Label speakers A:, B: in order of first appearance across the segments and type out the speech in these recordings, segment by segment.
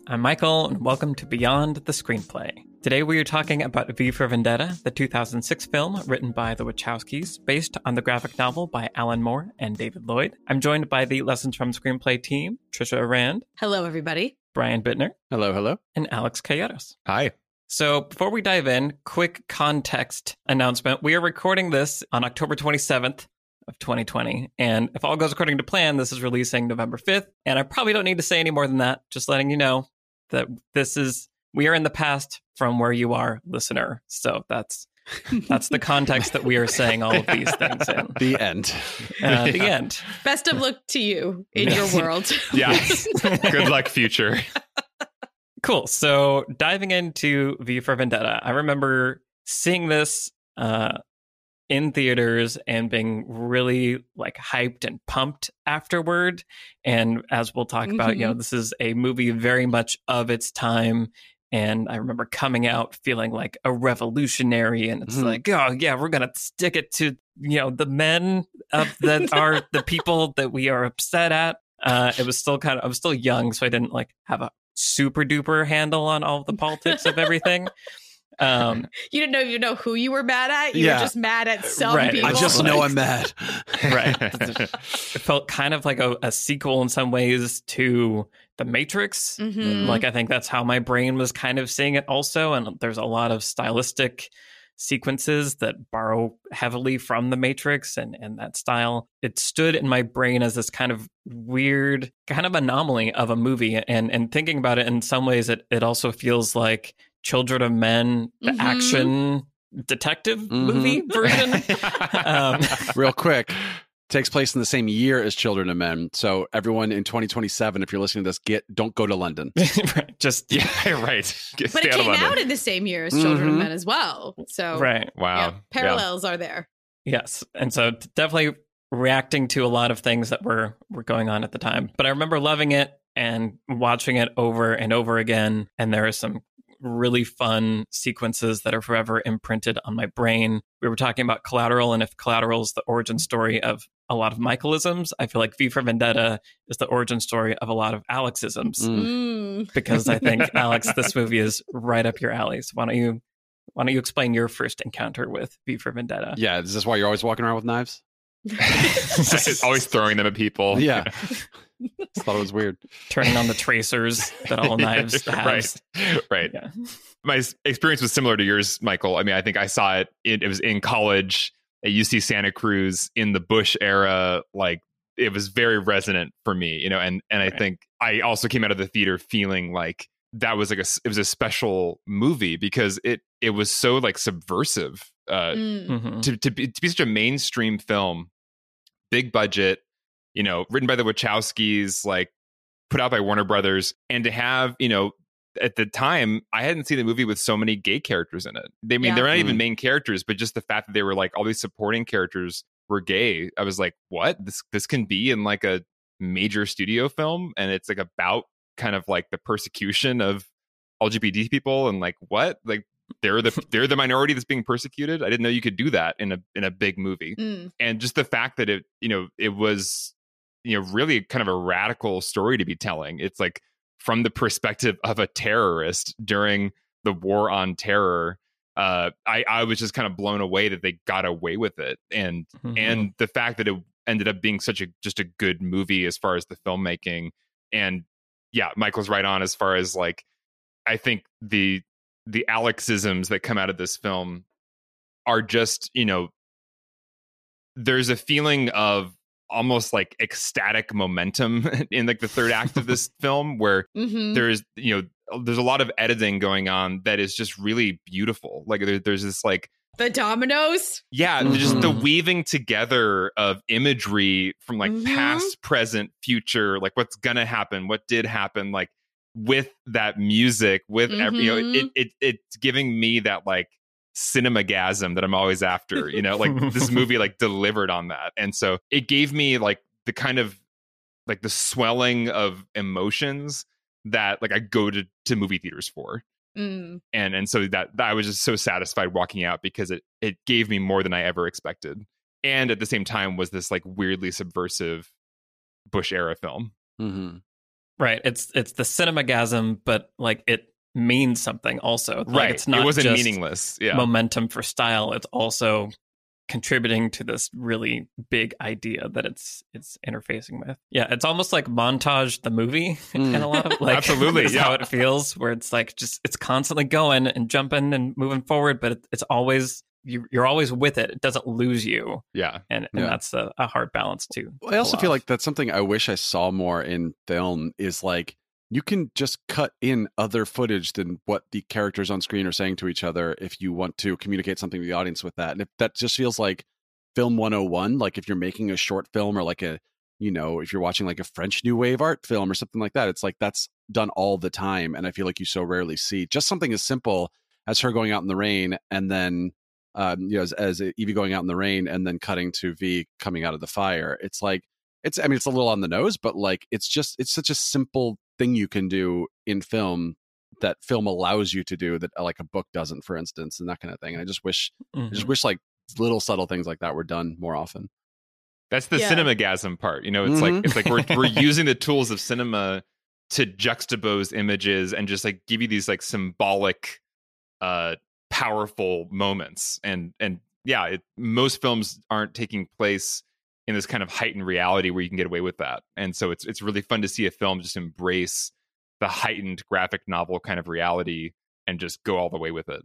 A: I'm Michael, and welcome to Beyond the Screenplay. Today we are talking about V for Vendetta, the 2006 film written by the Wachowskis, based on the graphic novel by Alan Moore and David Lloyd. I'm joined by the Lessons from Screenplay team, Trisha Arand.
B: Hello, everybody.
A: Brian Bittner.
C: Hello, hello.
A: And Alex Calleros.
C: Hi.
A: So before we dive in, quick context announcement. We are recording this on October 27th. Of 2020. And if all goes according to plan, this is releasing November 5th. And I probably don't need to say any more than that. Just letting you know that we are in the past from where you are, listener. So that's the context that we are saying all of these things in.
C: The end.
A: The end.
B: Best of luck to you in your world.
D: Yes. Good luck, future.
A: Cool. So diving into V for Vendetta, I remember seeing this in theaters and being really like hyped and pumped afterward. And as we'll talk about, this is a movie very much of its time. And I remember coming out feeling like a revolutionary. And it's like, oh yeah, we're going to stick it to, the men that are the people that we are upset at. It was still I was still young, so I didn't like have a super duper handle on all of the politics of everything.
B: You didn't even know who you were mad at. You were just mad at some people.
C: I just know I'm mad.
A: Right. It felt kind of like a sequel in some ways to The Matrix. Like, I think that's how my brain was kind of seeing it also. And there's a lot of stylistic sequences that borrow heavily from The Matrix and that style. It stood in my brain as this kind of weird kind of anomaly of a movie. And thinking about it in some ways, it also feels like Children of Men, the action detective movie version.
C: Real quick, takes place in the same year as Children of Men. So everyone in 2027, if you're listening to this, don't go to London.
A: Right.
D: Right.
B: But it came out in the same year as Children of Men as well. So
A: right.
D: Wow.
B: Parallels are there.
A: Yes. And so definitely reacting to a lot of things that were going on at the time. But I remember loving it and watching it over and over again. And there are some really fun sequences that are forever imprinted on my brain. We were talking about Collateral, and if Collateral is the origin story of a lot of Michaelisms, I feel like V for Vendetta is the origin story of a lot of Alexisms. Because I think, Alex, this movie is right up your alley. So why don't you explain your first encounter with V for Vendetta?
C: Yeah, is this why you're always walking around with knives?
D: Always throwing them at people.
C: Yeah. I thought it was weird.
A: Turning on the tracers that all knives have.
D: Right.
A: Yeah.
D: My experience was similar to yours, Michael. I mean, I think I saw it. It was in college at UC Santa Cruz in the Bush era. Like, it was very resonant for me, and I think I also came out of the theater feeling like that was it was a special movie because it was so like subversive to be such a mainstream film, big budget, written by the Wachowskis, like put out by Warner Brothers, and to have, at the time, I hadn't seen a movie with so many gay characters in it. They're not even main characters, but just the fact that they were like all these supporting characters were gay. I was like, what? This can be in like a major studio film, and it's like about kind of like the persecution of LGBT people, and like what? Like they're the minority that's being persecuted. I didn't know you could do that in a big movie. And just the fact that it was really kind of a radical story to be telling. It's like from the perspective of a terrorist during the war on terror. I was just kind of blown away that they got away with it, and the fact that it ended up being just a good movie as far as the filmmaking. And yeah, Michael's right on as far as like, I think the Alexisms that come out of this film are just, there's a feeling of almost like ecstatic momentum in like the third act of this film where there's a lot of editing going on that is just really beautiful. Like there's this like
B: the dominoes.
D: Yeah. Just the weaving together of imagery from like past, present, future, like what's going to happen, what did happen, like with that music, with it's giving me that like cinemagasm that I'm always after, like this movie like delivered on that. And so it gave me like the kind of like the swelling of emotions that like I go to movie theaters for. And so that I was just so satisfied walking out because it gave me more than I ever expected. And at the same time was this like weirdly subversive Bush era film.
A: Right. It's the cinemagasm, but like it means something also. Like,
D: Right.
A: It's not
D: it wasn't
A: just
D: meaningless. Yeah.
A: momentum for style. It's also contributing to this really big idea that it's interfacing with. Yeah, it's almost like Montage the movie in a lot of like
D: Absolutely,
A: is how it feels, where it's like just it's constantly going and jumping and moving forward, but it's always you're always with it. It doesn't lose you.
D: Yeah.
A: And that's a hard balance too.
C: I also feel like that's something I wish I saw more in film is like you can just cut in other footage than what the characters on screen are saying to each other if you want to communicate something to the audience with that. And if that just feels like film 101, like if you're making a short film or like a, you know, if you're watching like a French New Wave art film or something like that, it's like that's done all the time. And I feel like you so rarely see just something as simple as her going out in the rain and then you know, as Evie going out in the rain and then cutting to V coming out of the fire. It's like, it's a little on the nose, but like, it's such a simple thing you can do in film that film allows you to do that like a book doesn't, for instance, and that kind of thing. And I just wish like little subtle things like that were done more often.
D: That's the cinemagasm part. You know, it's like we're using the tools of cinema to juxtapose images and just like give you these like symbolic powerful moments, and yeah, most films aren't taking place in this kind of heightened reality where you can get away with that, and so it's really fun to see a film just embrace the heightened graphic novel kind of reality and just go all the way with it.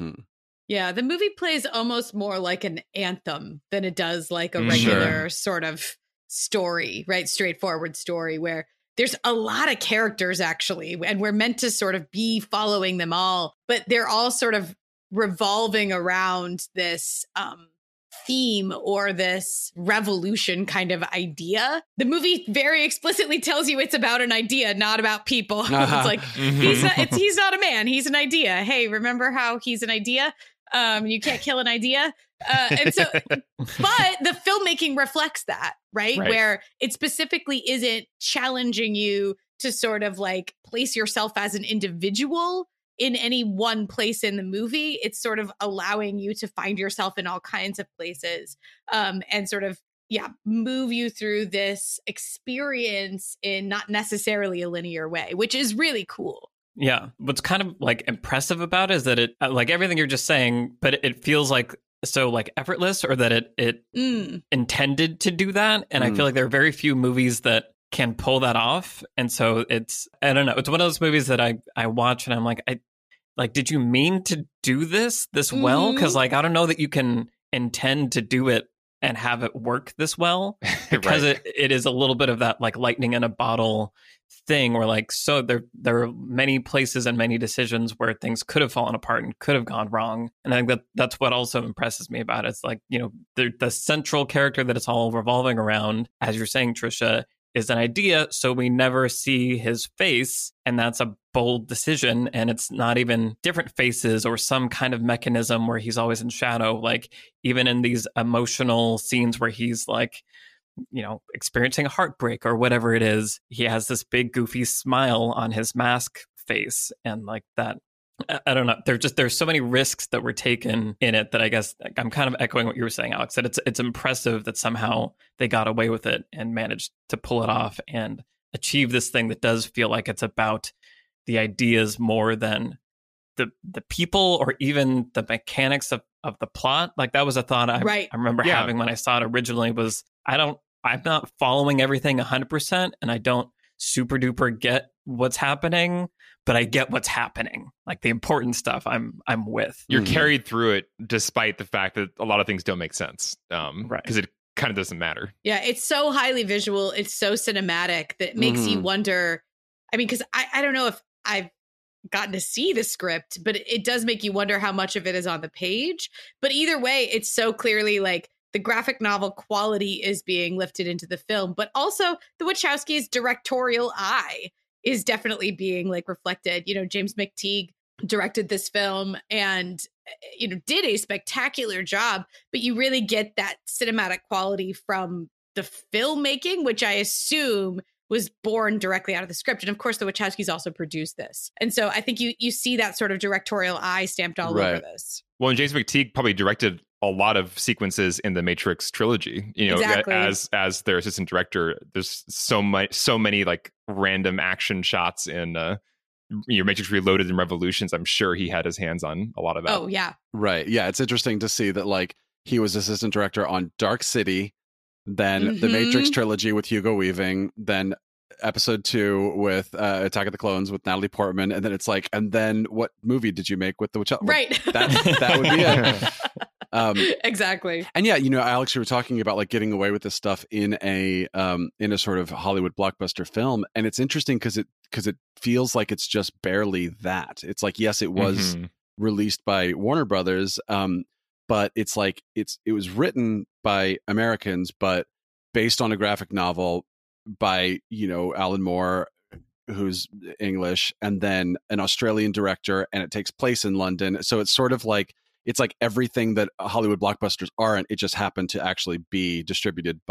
B: Yeah, the movie plays almost more like an anthem than it does like a regular sort of story, right? Straightforward story where there's a lot of characters actually, and we're meant to sort of be following them all, but they're all sort of revolving around this theme or this revolution kind of idea. The movie very explicitly tells you it's about an idea, not about people. It's like he's not a man, he's an idea. Hey, remember how he's an idea? You can't kill an idea. And so, but the filmmaking reflects that, right? Where it specifically isn't challenging you to sort of like place yourself as an individual in any one place in the movie. It's sort of allowing you to find yourself in all kinds of places, and sort of, move you through this experience in not necessarily a linear way, which is really cool.
A: Yeah. What's kind of like impressive about it is that it, like everything you're just saying, but it feels like so like effortless, or that it intended to do that. And I feel like there are very few movies that can pull that off. And so it's, I don't know, it's one of those movies that I watch and I'm like, did you mean to do this well? Because like, I don't know that you can intend to do it and have it work this well, because it is a little bit of that like lightning in a bottle thing where like, so there are many places and many decisions where things could have fallen apart and could have gone wrong. And I think that's what also impresses me about it. It's like, you know, the central character that it's all revolving around, as you're saying, Trisha, is an idea, so we never see his face, and that's a bold decision, and it's not even different faces or some kind of mechanism where he's always in shadow. Like even in these emotional scenes where he's like, you know, experiencing a heartbreak or whatever it is, he has this big goofy smile on his mask face, and like that, I don't know. There's so many risks that were taken in it that I guess I'm kind of echoing what you were saying, Alex, that it's impressive that somehow they got away with it and managed to pull it off and achieve this thing that does feel like it's about the ideas more than the people or even the mechanics of the plot. Like that was a thought I remember having when I saw it originally was I'm not following everything 100%, and I don't super duper get what's happening, but I get what's happening. Like the important stuff I'm with.
D: You're carried through it despite the fact that a lot of things don't make sense. Because it kind of doesn't matter.
B: Yeah, it's so highly visual. It's so cinematic that it makes you wonder. I mean, because I don't know if I've gotten to see the script, but it does make you wonder how much of it is on the page. But either way, it's so clearly like the graphic novel quality is being lifted into the film, but also the Wachowskis' directorial eye is definitely being like reflected. You know, James McTeague directed this film and, you know, did a spectacular job, but you really get that cinematic quality from the filmmaking, which I assume was born directly out of the script. And of course, the Wachowskis also produced this. And so I think you see that sort of directorial eye stamped all over this.
D: Well, and James McTeague probably directed a lot of sequences in the Matrix trilogy. You know,
B: Exactly.
D: as their assistant director, there's so many like random action shots in Matrix Reloaded and Revolutions. I'm sure he had his hands on a lot of that.
B: Oh yeah,
C: Right. Yeah, it's interesting to see that like he was assistant director on Dark City, then the Matrix trilogy with Hugo Weaving, then episode 2 with Attack of the Clones with Natalie Portman, and then it's like, and then what movie did you make with the Wachowski?
B: right.
C: That would be it.
B: Exactly.
C: And yeah, you know, Alex, you were talking about like getting away with this stuff in a sort of Hollywood blockbuster film, and it's interesting because it feels like it's just barely that. It's like, yes, it was released by Warner Brothers, but it's like it was written by Americans, but based on a graphic novel by, you know, Alan Moore, who's English, and then an Australian director, and it takes place in London. So it's sort of like, it's like everything that Hollywood blockbusters aren't, it just happened to actually be distributed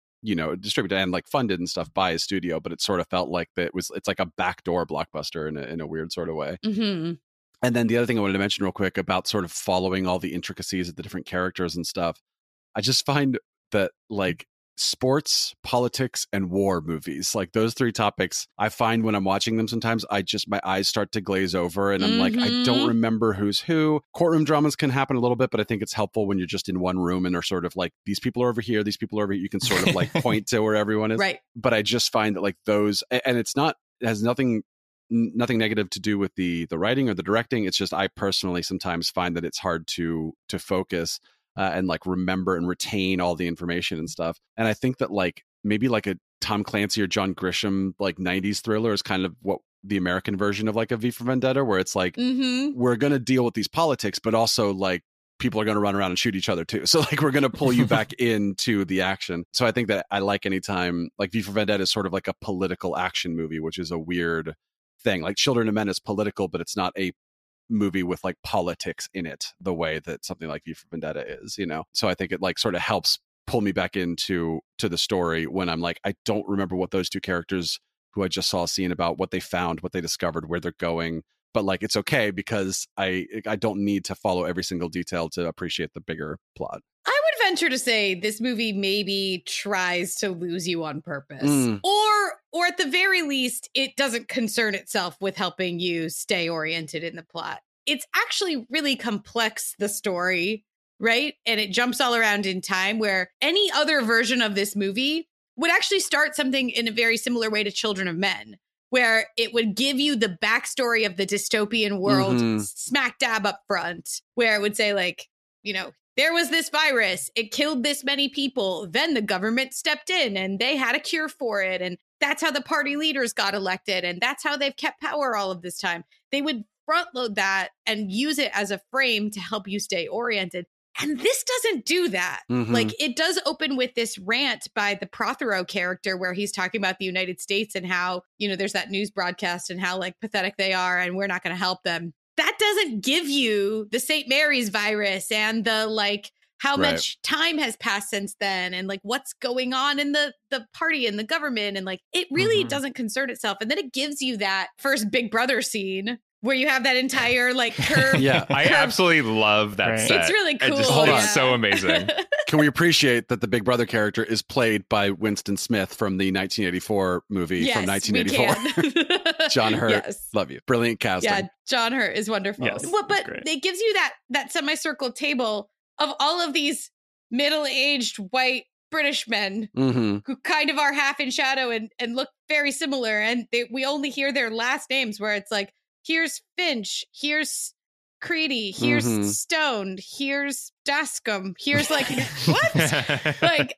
C: and like funded and stuff by a studio, but it sort of felt like that it's like a backdoor blockbuster in a weird sort of way.
B: Mm-hmm.
C: And then the other thing I wanted to mention real quick about sort of following all the intricacies of the different characters and stuff, I just find that like sports, politics, and war movies, like those 3 topics, I find when I'm watching them sometimes my eyes start to glaze over and I'm like, I don't remember who's who. Courtroom dramas can happen a little bit, but I think it's helpful when you're just in one room and are sort of like, these people are over here, these people are over here. You can sort of like point to where everyone is.
B: Right.
C: But I just find that like those, and it has nothing negative to do with the writing or the directing. It's just I personally sometimes find that it's hard to focus and like remember and retain all the information and stuff. And I think that like maybe like a Tom Clancy or John Grisham like 90s thriller is kind of what the American version of like a V for Vendetta, where it's like we're going to deal with these politics, but also like people are going to run around and shoot each other too. So like we're going to pull you back into the action. So I think that I like anytime like V for Vendetta is sort of like a political action movie, which is a weird thing. Like Children of Men is political, but it's not a movie with like politics in it the way that something like V for Vendetta is, you know? So I think it like sort of helps pull me back into the story when I'm like, I don't remember what those 2 characters who I just saw a scene about, what they found, what they discovered, where they're going. But like, it's okay because I don't need to follow every single detail to appreciate the bigger plot.
B: I would venture to say this movie maybe tries to lose you on purpose. Or at the very least, it doesn't concern itself with helping you stay oriented in the plot. It's actually really complex, the story, right? And it jumps all around in time, where any other version of this movie would actually start something in a very similar way to Children of Men, where it would give you the backstory of the dystopian world smack dab up front, where it would say like, you know, there was this virus, it killed this many people, then the government stepped in and they had a cure for it. And that's how the party leaders got elected. And that's how they've kept power all of this time. They would front load that and use it as a frame to help you stay oriented. And this doesn't do that. Like, it does open with this rant by the Prothero character where he's talking about the United States and how, you know, there's that news broadcast and how like pathetic they are and we're not going to help them. That doesn't give you the St. Mary's virus and the like how much time has passed since then and like what's going on in the party and the government. And like, it really doesn't concern itself. And then it gives you that first Big Brother scene where you have that entire like curve.
D: I absolutely love that set.
B: It's really cool.
D: It's so amazing.
C: Can we appreciate that the Big Brother character is played by Winston Smith from the 1984 movie from 1984? John Hurt, love you. Brilliant casting.
B: Yeah, John Hurt is wonderful.
A: Yes,
B: but it gives you that semicircle table of all of these middle-aged white British men who kind of are half in shadow and look very similar. And we only hear their last names where it's like, here's Finch, here's Creedy, here's Stone, here's Dascom, here's like, what? Like,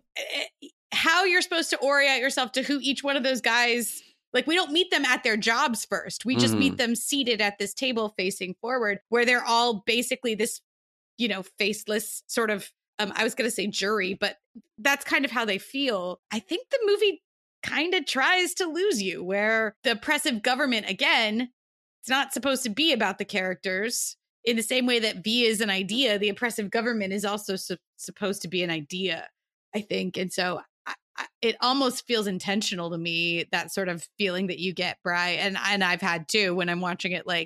B: how you're supposed to orient yourself to who each one of those guys, like, we don't meet them at their jobs first. We just meet them seated at this table facing forward where they're all basically this, you know, faceless sort of, I was going to say jury, but that's kind of how they feel. I think the movie kind of tries to lose you where the oppressive government, again, it's not supposed to be about the characters in the same way that V is an idea. The oppressive government is also supposed to be an idea, I think. And so it almost feels intentional to me, that sort of feeling that you get, Bri. And I've had too when I'm watching it, like,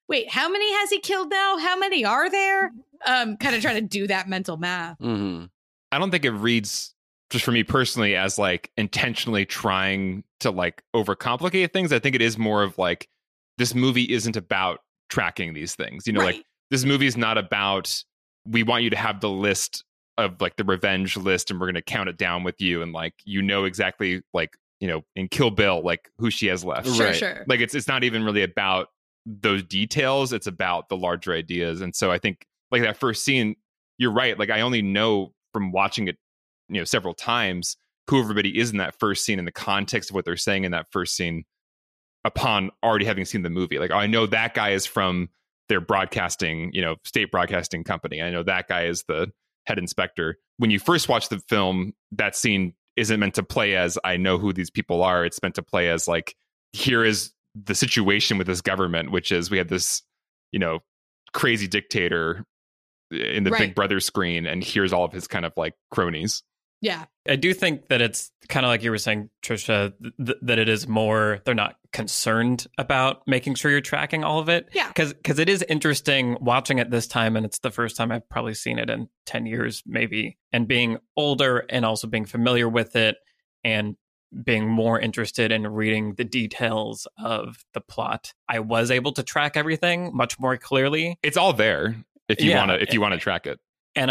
B: wait, how many has he killed now? How many are there? Kind of trying to do that mental math.
C: Mm-hmm.
D: I don't think it reads, just for me personally, as like intentionally trying to like overcomplicate things. I think it is more of like, this movie isn't about tracking these things. You know,
B: Right.
D: like this movie is not about, we want you to have the list of like the revenge list and we're going to count it down with you. And like, you know, exactly like, you know, in Kill Bill, like who she has left.
B: Sure,
C: Right.
B: sure.
D: Like it's not even really about those details. It's about the larger ideas. And so I think like that first scene, you're right. Like I only know from watching it, you know, several times who everybody is in that first scene in the context of what they're saying in that first scene upon already having seen the movie. Like, oh, I know that guy is from their broadcasting, you know, state broadcasting company. I know that guy is the head inspector. When you first watch the film, that scene isn't meant to play as I know who these people are. It's meant to play as like, here is the situation with this government, which is we have this, you know, crazy dictator in the
B: Right.
D: Big Brother screen, and here's all of his kind of like cronies.
B: Yeah.
A: I do think that it's kind of like you were saying, Trisha, that it is more, they're not concerned about making sure you're tracking all of it.
B: Yeah.
A: Because it is interesting watching it this time, and it's the first time I've probably seen it in 10 years, maybe, and being older and also being familiar with it and being more interested in reading the details of the plot. I was able to track everything much more clearly.
D: It's all there if you
A: Yeah.
D: want to track it.
A: And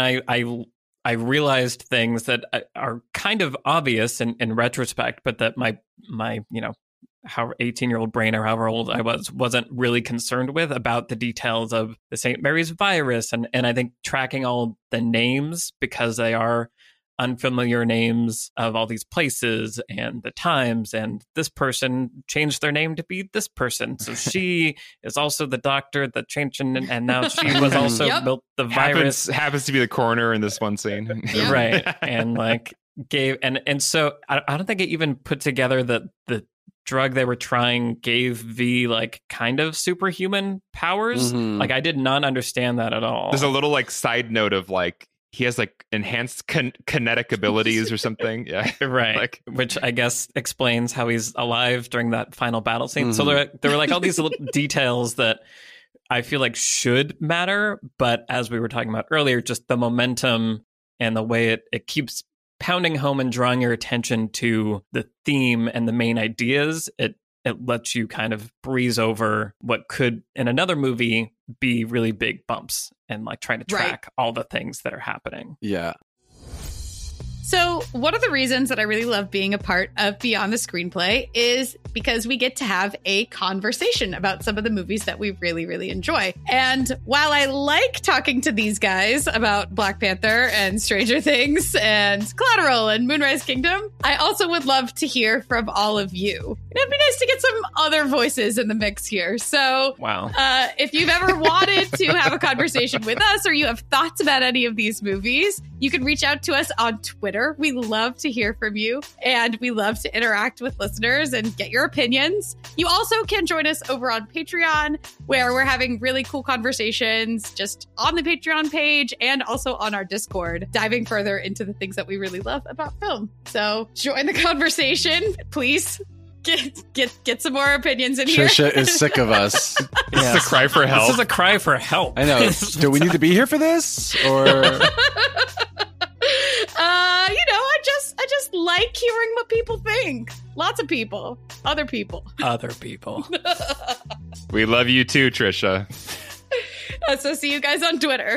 A: I realized things that are kind of obvious in retrospect, but that my you know, how 18-year-old brain or however old I wasn't really concerned with about the details of the St. Mary's virus. And I think tracking all the names, because they are unfamiliar names of all these places and the times, and this person changed their name to be this person, so she is also the doctor that changed, and now she was also
B: Yep.
A: built the virus.
D: Happens to be the coroner in this one scene.
B: Yeah.
A: Right. And like gave and so I don't think it even put together that the drug they were trying gave V like kind of superhuman powers.
C: Mhm.
A: Like I did not understand that at all.
D: There's a little like side note of like he has like enhanced kinetic abilities or something. Yeah.
A: Right,
D: Like-
A: which I guess explains how he's alive during that final battle scene. So there were like all these little details that I feel like should matter, but as we were talking about earlier, just the momentum and the way it keeps pounding home and drawing your attention to the theme and the main ideas, it lets you kind of breeze over what could in another movie be really big bumps and like trying to track all the things that are happening.
C: Yeah.
B: So, one of the reasons that I really love being a part of Beyond the Screenplay is because we get to have a conversation about some of the movies that we really, really enjoy. And while I like talking to these guys about Black Panther and Stranger Things and Collateral and Moonrise Kingdom, I also would love to hear from all of you. It'd be nice to get some other voices in the mix here. So,
A: Wow.
B: if you've ever wanted to have a conversation with us or you have thoughts about any of these movies, you can reach out to us on Twitter. We love to hear from you and we love to interact with listeners and get your opinions. You also can join us over on Patreon, where we're having really cool conversations just on the Patreon page and also on our Discord, diving further into the things that we really love about film. So join the conversation, please. Get some more opinions in here.
C: Trisha is sick of us.
A: Yes.
D: It's a cry for help.
A: This is a cry for help.
C: I know. Do we need to be here for this? Or
B: I just like hearing what people think. Lots of people, other people.
A: Other people.
D: We love you too, Trisha.
B: So see you guys on Twitter.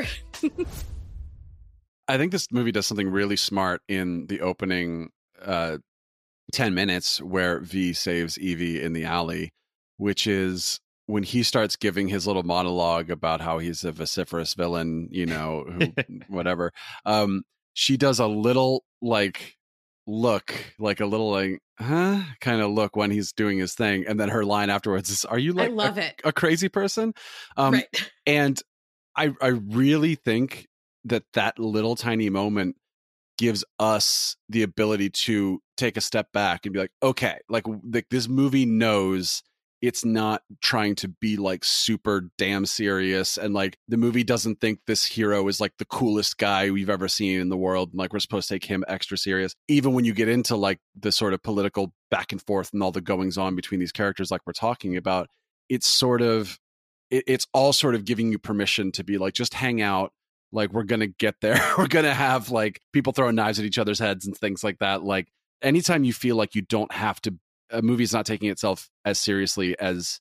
C: I think this movie does something really smart in the opening 10 minutes where V saves Evie in the alley, which is when he starts giving his little monologue about how he's a vociferous villain, you know, who, whatever. She does a little like look, like a little like, huh, kind of look when he's doing his thing. And then her line afterwards is, are you like
B: I love it.
C: a crazy person?
B: Right.
C: And I really think that little tiny moment gives us the ability to take a step back and be like, okay, like this movie knows it's not trying to be like super damn serious, and like the movie doesn't think this hero is like the coolest guy we've ever seen in the world, and like we're supposed to take him extra serious. Even when you get into like the sort of political back and forth and all the goings on between these characters like we're talking about, it's sort of it's all sort of giving you permission to be like, just hang out. Like, we're going to get there. We're going to have like people throwing knives at each other's heads and things like that. Like, anytime you feel like you don't have to, a movie's not taking itself as seriously as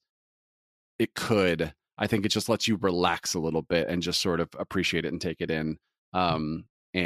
C: it could, I think it just lets you relax a little bit and just sort of appreciate it and take it in. And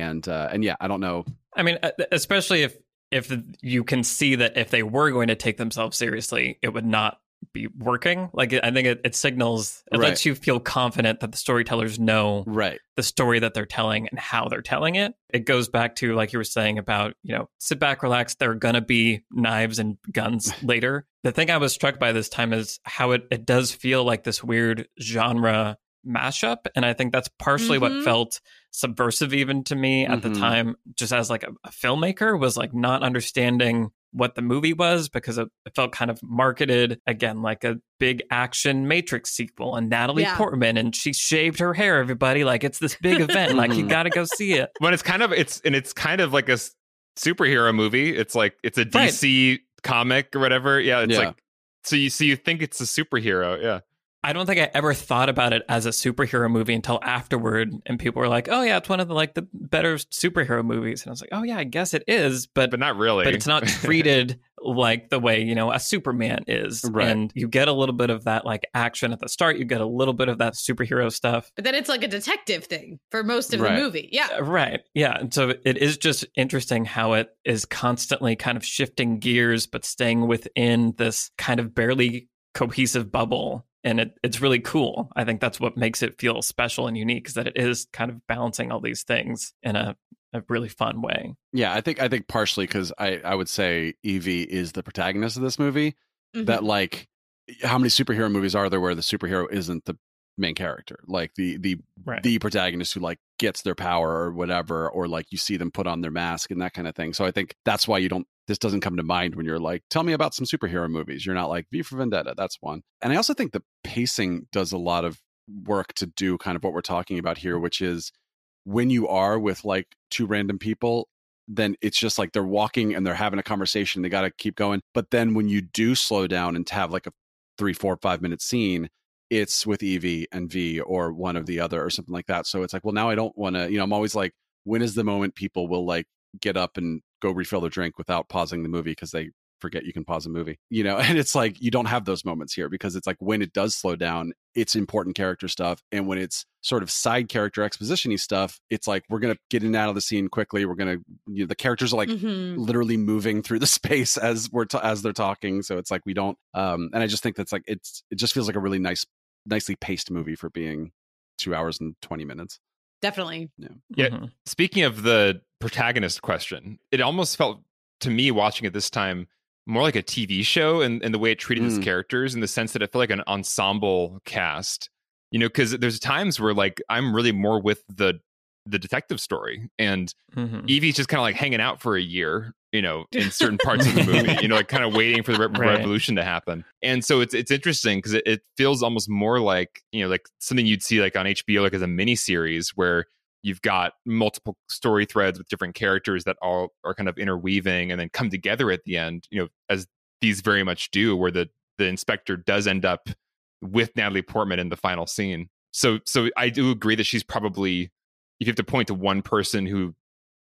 C: yeah, I don't know.
A: I mean, especially if you can see that if they were going to take themselves seriously, it would not be working. Like, I think it signals, it lets you feel confident that the storytellers know the story that they're telling and how they're telling it. It goes back to, like you were saying about, sit back, relax, there are going to be knives and guns later. The thing I was struck by this time is how it does feel like this weird genre mashup. And I think that's partially what felt subversive even to me at the time, just as like a filmmaker, was like not understanding what the movie was, because it felt kind of marketed again like a big action Matrix sequel, and Natalie Portman, and she shaved her hair, everybody, like it's this big event, like you got to go see it.
D: When it's kind of like a superhero movie. It's like it's a DC comic or whatever. Yeah, it's like so you think it's a superhero. Yeah.
A: I don't think I ever thought about it as a superhero movie until afterward, and people were like, "Oh yeah, it's one of the better superhero movies." And I was like, "Oh yeah, I guess it is, but
D: not really.
A: But it's not treated like the way a Superman is."
C: Right.
A: And you get a little bit of that like action at the start. You get a little bit of that superhero stuff,
B: but then it's like a detective thing for most of the movie. Yeah,
A: right. Yeah, and so it is just interesting how it is constantly kind of shifting gears, but staying within this kind of barely cohesive bubble. And it's really cool. I think that's what makes it feel special and unique, is that it is kind of balancing all these things in a really fun way.
C: Yeah, I think partially because I would say Evie is the protagonist of this movie. That like, how many superhero movies are there where the superhero isn't the main character? Like the protagonist who like gets their power or whatever, or like you see them put on their mask and that kind of thing. So I think that's why this doesn't come to mind when you're like, tell me about some superhero movies. You're not like V for Vendetta. That's one. And I also think the pacing does a lot of work to do kind of what we're talking about here, which is when you are with like two random people, then it's just like they're walking and they're having a conversation. They got to keep going. But then when you do slow down and have like a 3, 4, 5 minute scene, it's with Evie and V or one of the other or something like that. So it's like, well, now I don't want to, I'm always like, when is the moment people will like get up and go refill their drink without pausing the movie because they forget you can pause a movie, and it's like, you don't have those moments here, because it's like when it does slow down, it's important character stuff. And when it's sort of side character exposition-y stuff, it's like, we're going to get in and out of the scene quickly. We're going to, the characters are like literally moving through the space as they're talking. So it's like, we don't, and I just think that's like, it just feels like a really nicely paced movie for being 2 hours and 20 minutes.
B: Definitely.
D: Yeah. Speaking of the protagonist question, it almost felt to me watching it this time more like a TV show and the way it treated its characters, in the sense that it felt like an ensemble cast, because there's times where like I'm really more with the detective story, and Evie's just kind of like hanging out for a year, in certain parts of the movie, like kind of waiting for the revolution to happen. And so it's interesting because it feels almost more like, like something you'd see like on HBO, like as a mini series where you've got multiple story threads with different characters that all are kind of interweaving and then come together at the end, as these very much do, where the inspector does end up with Natalie Portman in the final scene. So I do agree that she's probably, if you have to point to one person who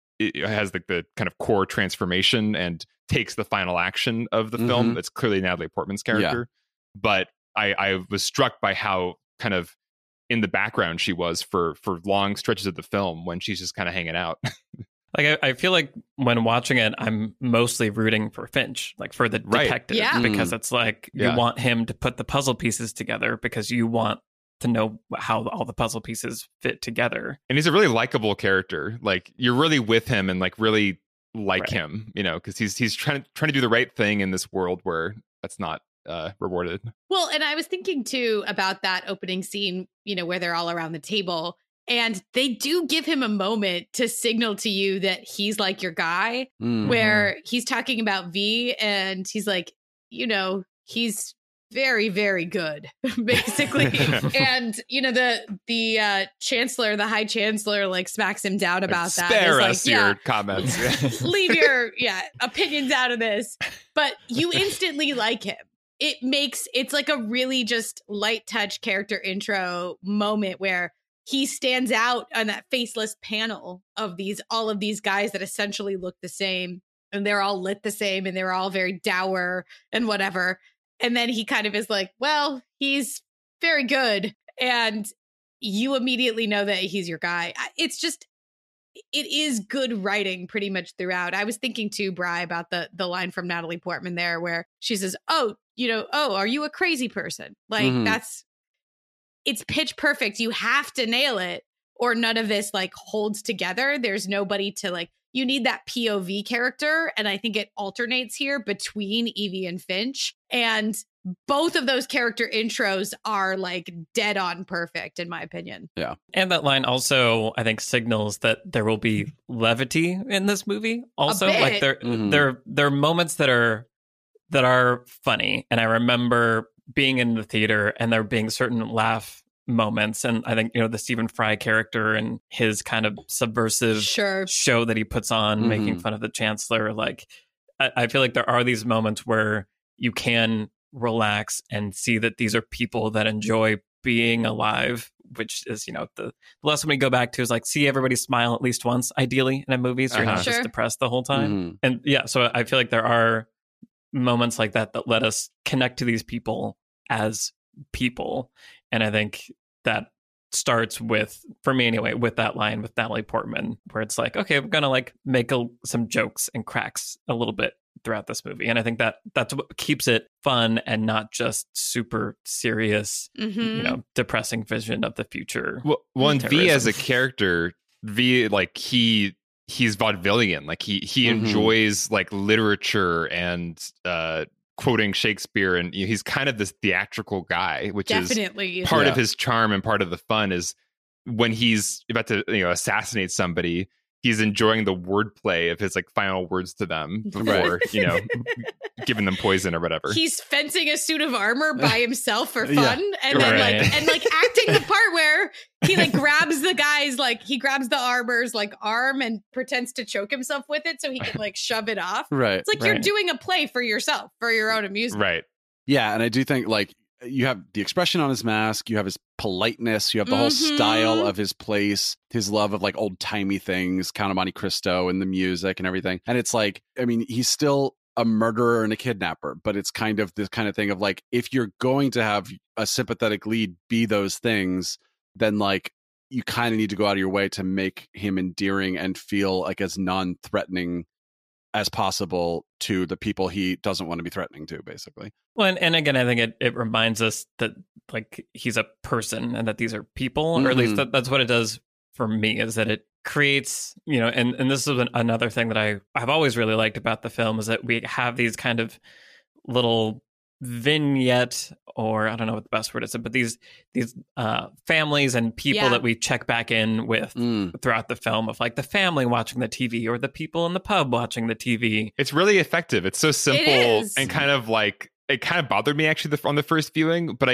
D: has like the kind of core transformation and takes the final action of the film, it's clearly Natalie Portman's character. Yeah. But I was struck by how kind of in the background she was for long stretches of the film when she's just kind of hanging out.
A: Like, I feel like when watching it, I'm mostly rooting for Finch, like for the detective, because it's like you want him to put the puzzle pieces together, because you want to know how all the puzzle pieces fit together. And
D: he's a really likable character. Like, you're really with him and like really like him, because he's trying to do the right thing in this world where that's not rewarded.
B: Well, and I was thinking too about that opening scene, where they're all around the table, and they do give him a moment to signal to you that he's like your guy, where he's talking about V, and he's like, he's very, very good, basically. And, the chancellor, the high chancellor, like smacks him down about that.
D: Spare us your comments.
B: Leave your opinions out of this. But you instantly like him. it's like a really just light touch character intro moment where he stands out on that faceless panel of all of these guys that essentially look the same, and they're all lit the same, and they're all very dour and whatever. And then he kind of is like, well, he's very good. And you immediately know that he's your guy. It's just, it is good writing pretty much throughout. I was thinking too, Bri, about the line from Natalie Portman there where she says, oh, are you a crazy person? Like it's pitch perfect. You have to nail it or none of this like holds together. There's nobody to like, you need that POV character. And I think it alternates here between Evie and Finch. And both of those character intros are like dead on perfect, in my opinion.
C: Yeah.
A: And that line also, I think, signals that there will be levity in this movie. Also, like there are moments that are funny. And I remember being in the theater and there being certain laugh moments, and I think the Stephen Fry character and his kind of subversive show that he puts on making fun of the Chancellor, like I feel like there are these moments where you can relax and see that these are people that enjoy being alive, which is the lesson we go back to is like, see everybody smile at least once ideally in a movie, so you're not just depressed the whole time. And so I feel like there are moments like that let us connect to these people as people. And I think that starts with, for me anyway, with that line with Natalie Portman, where it's like, okay, we're going to like make some jokes and cracks a little bit throughout this movie. And I think that's what keeps it fun and not just super serious, depressing vision of the future.
D: Well, and V as a character, like he's vaudevillian. Like he enjoys like literature and quoting Shakespeare, and he's kind of this theatrical guy, which
B: definitely
D: is part of his charm and part of the fun is when he's about to assassinate somebody, he's enjoying the wordplay of his like final words to them before giving them poison or whatever.
B: He's fencing a suit of armor by himself for fun, and then acting the part where he like grabs the guy's he grabs the armor's like arm and pretends to choke himself with it so he can like shove it off.
C: Right.
B: It's like you're doing a play for yourself, for your own amusement.
D: Right.
C: Yeah, and I do think like you have the expression on his mask, you have his politeness, you have the whole style of his place, his love of like old timey things, Count of Monte Cristo and the music and everything. And it's like, I mean, he's still a murderer and a kidnapper, but it's kind of this kind of thing of like, if you're going to have a sympathetic lead be those things, then like you kind of need to go out of your way to make him endearing and feel like as non-threatening as possible to the people he doesn't want to be threatening to, basically.
A: Well, and again, I think it reminds us that like he's a person and that these are people, or at least that's what it does for me, is that it creates, and this is another thing that I've always really liked about the film, is that we have these kind of little vignette, or I don't know what the best word is, but these families and people that we check back in with throughout the film, of like the family watching the TV or the people in the pub watching the TV.
D: It's really effective. It's so simple and kind of like, it kind of bothered me actually on the first viewing, but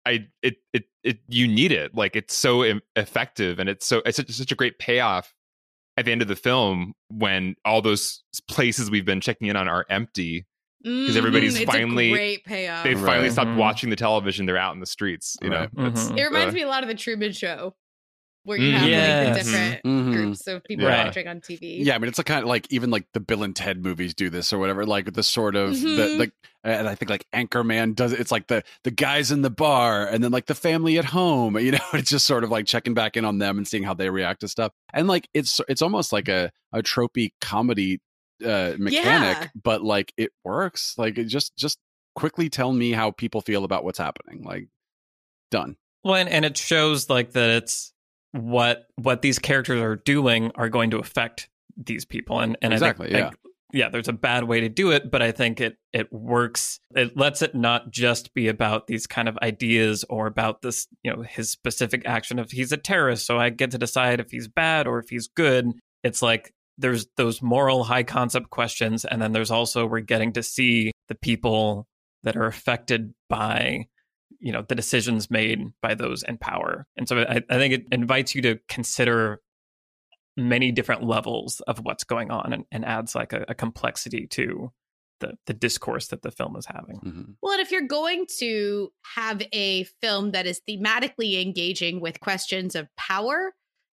D: you need it. Like it's so effective, and it's such a great payoff at the end of the film when all those places we've been checking in on are empty. Because everybody's finally,
B: a great payoff.
D: They've finally stopped watching the television. They're out in the streets. You know,
B: it reminds me a lot of the Truman Show, where you have like the different groups of people watching on TV.
C: Yeah, I mean, it's a kind of like even like the Bill and Ted movies do this or whatever. Like the sort of and I think like Anchorman does it. It's like the guys in the bar and then like the family at home. It's just sort of like checking back in on them and seeing how they react to stuff. And like it's almost like a tropey comedy mechanic, but like it works. Like it just quickly tell me how people feel about what's happening. Like done.
A: Well, and it shows like that it's what these characters are doing are going to affect these people, and
C: exactly,
A: I think, there's a bad way to do it, but I think it works. It lets it not just be about these kind of ideas or about this, his specific action. If he's a terrorist, so I get to decide if he's bad or if he's good. It's like there's those moral high concept questions, and then there's also, we're getting to see the people that are affected by the decisions made by those in power. And so I think it invites you to consider many different levels of what's going on, and adds like a complexity to the discourse that the film is having.
C: Mm-hmm.
B: Well, and if you're going to have a film that is thematically engaging with questions of power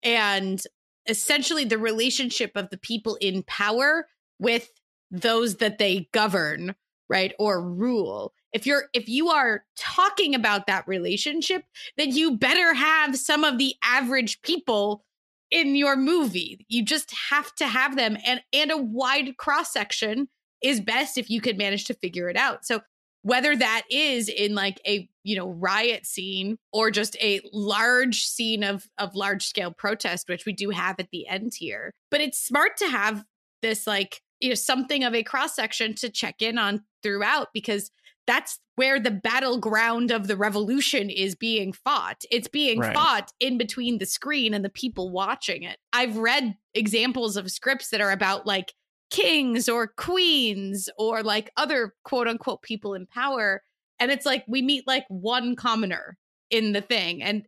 B: and essentially the relationship of the people in power with those that they govern, right, or rule. If you are talking about that relationship, then you better have some of the average people in your movie. You just have to have them, and a wide cross section is best if you could manage to figure it out. So whether that is in like a, riot scene or just a large scene of large scale protest, which we do have at the end here, but it's smart to have this like, something of a cross section to check in on throughout, because that's where the battleground of the revolution is being fought. It's being fought in between the screen and the people watching it. I've read examples of scripts that are about like kings or queens or like other quote unquote people in power. And it's like we meet like one commoner in the thing. And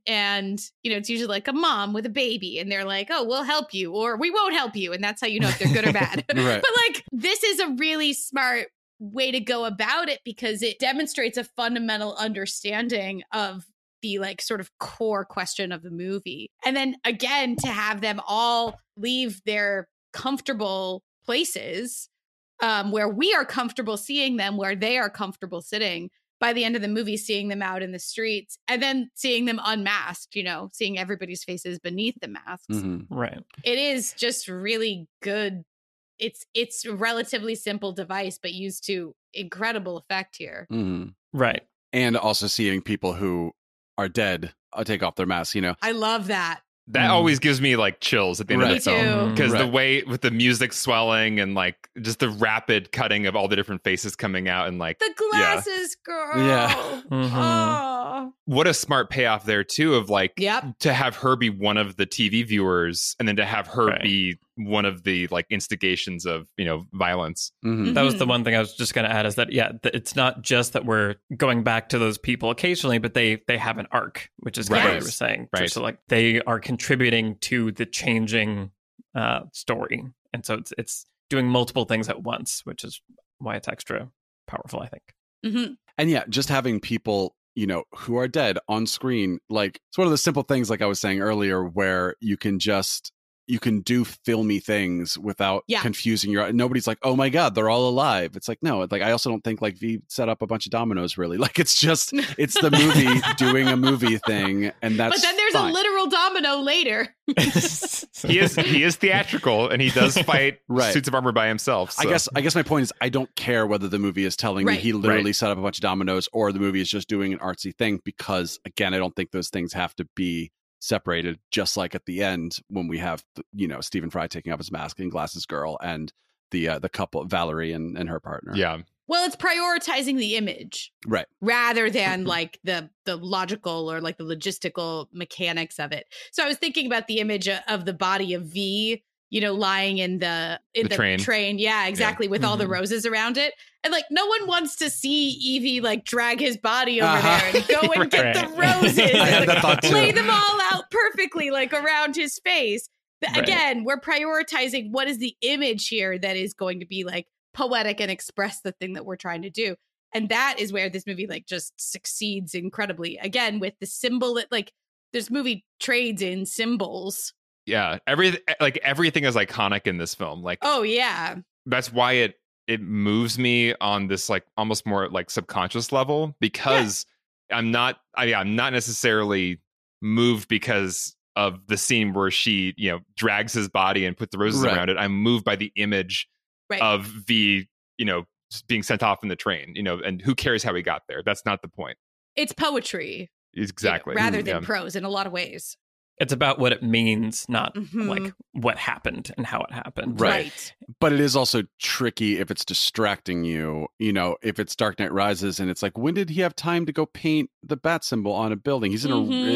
B: it's usually like a mom with a baby and they're like, oh, we'll help you or we won't help you. And that's how you know if they're good or bad.
C: Right.
B: But like this is a really smart way to go about it because it demonstrates a fundamental understanding of the like sort of core question of the movie. And then again, to have them all leave their comfortable places where we are comfortable seeing them, where they are comfortable sitting, by the end of the movie, seeing them out in the streets and then seeing them unmasked, seeing everybody's faces beneath the masks.
C: Mm-hmm.
A: Right.
B: It is just really good. It's a relatively simple device, but used to incredible effect here.
C: Mm-hmm.
A: Right.
C: And also seeing people who are dead take off their masks,
B: I love that.
D: That always gives me like chills at the end of the film, because the way with the music swelling and like just the rapid cutting of all the different faces coming out and like
B: the glasses girl.
C: Yeah.
A: Mm-hmm.
B: Oh.
D: What a smart payoff there too of like to have her be one of the TV viewers and then to have her be one of the like instigations of violence.
C: Mm-hmm.
A: That was the one thing I was just going to add is that it's not just that we're going back to those people occasionally, but they have an arc, which is kind of what I was saying.
D: Right.
A: So like they are contributing to the changing story, and so it's doing multiple things at once, which is why it's extra powerful, I think.
B: Mm-hmm.
C: And just having people who are dead on screen, like it's one of the simple things, like I was saying earlier, where you can do filmy things without confusing nobody's like, oh my God, they're all alive. It's like, no, like I also don't think like V set up a bunch of dominoes really. Like it's the movie doing a movie thing. And that's
B: But then there's a literal domino later.
D: He is theatrical and he does fight suits of armor by himself. So.
C: I guess my point is I don't care whether the movie is telling me he literally set up a bunch of dominoes or the movie is just doing an artsy thing, because again, I don't think those things have to be separated, just like at the end when we have Stephen Fry taking off his mask and Glasses Girl and the couple Valerie and her partner.
B: Well, it's prioritizing the image,
C: right,
B: rather than like the logical or like the logistical mechanics of it. So I was thinking about the image of the body of V, lying in the train. Yeah, exactly, with all the roses around it. And like no one wants to see Evie like drag his body over there and go and get the roses and like, lay them all out perfectly like around his face. Again, we're prioritizing what is the image here that is going to be like poetic and express the thing that we're trying to do. And that is where this movie like just succeeds incredibly. Again, with the symbol, like this movie trades in symbols.
D: Yeah, everything is iconic in this film. Like,
B: oh yeah,
D: that's why it moves me on this like almost more like subconscious level, because I'm not necessarily moved because of the scene where she drags his body and puts the roses around it. I'm moved by the image of V being sent off in the train, and who cares how he got there? That's not the point.
B: It's poetry,
D: exactly,
B: rather than prose in a lot of ways.
A: It's about what it means, not like what happened and how it happened.
C: Right. But it is also tricky if it's distracting you. If it's Dark Knight Rises and it's like, when did he have time to go paint the bat symbol on a building? He's in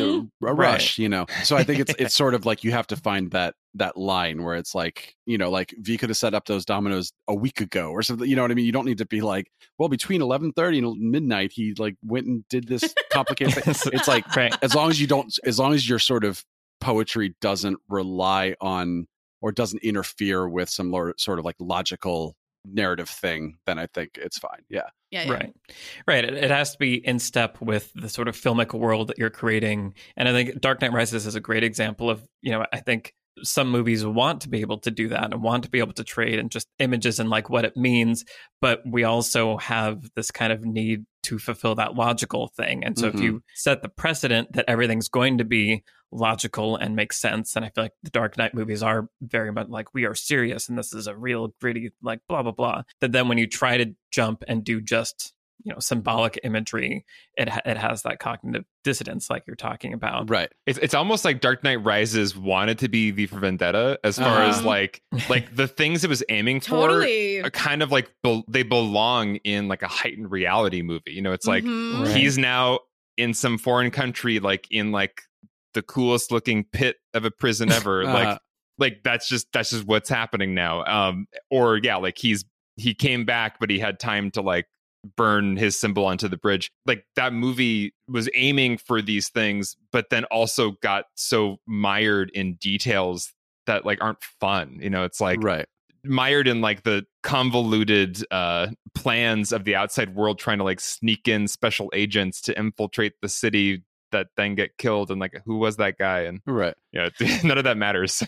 C: a rush, So I think it's sort of like you have to find that line where it's like, like V could have set up those dominoes a week ago or something. You know what I mean? You don't need to be like, well, between 11:30 and midnight, he like went and did this complicated thing. It's like, as long as your sort of poetry doesn't rely on or doesn't interfere with some sort of like logical narrative thing, then I think it's fine. Yeah.
A: Right. It has to be in step with the sort of filmic world that you're creating. And I think Dark Knight Rises is a great example of, I think some movies want to be able to do that and want to be able to trade and just images and like what it means. But we also have this kind of need to fulfill that logical thing. And so if you set the precedent that everything's going to be logical and make sense, and I feel like the Dark Knight movies are very much like, we are serious and this is a real gritty, like blah, blah, blah. That then when you try to jump and do just, symbolic imagery, it has that cognitive dissonance like you're talking about.
C: Right.
D: It's almost like Dark Knight Rises wanted to be V for Vendetta as far as like the things it was aiming for are kind of like they belong in like a heightened reality movie. It's like he's now in some foreign country, like in like the coolest looking pit of a prison ever. Like that's just what's happening now. Like he came back, but he had time to like burn his symbol onto the bridge. Like that movie was aiming for these things, but then also got so mired in details that like aren't fun. It's like mired in like the convoluted plans of the outside world trying to like sneak in special agents to infiltrate the city that then get killed, and like who was that guy? And none of that matters.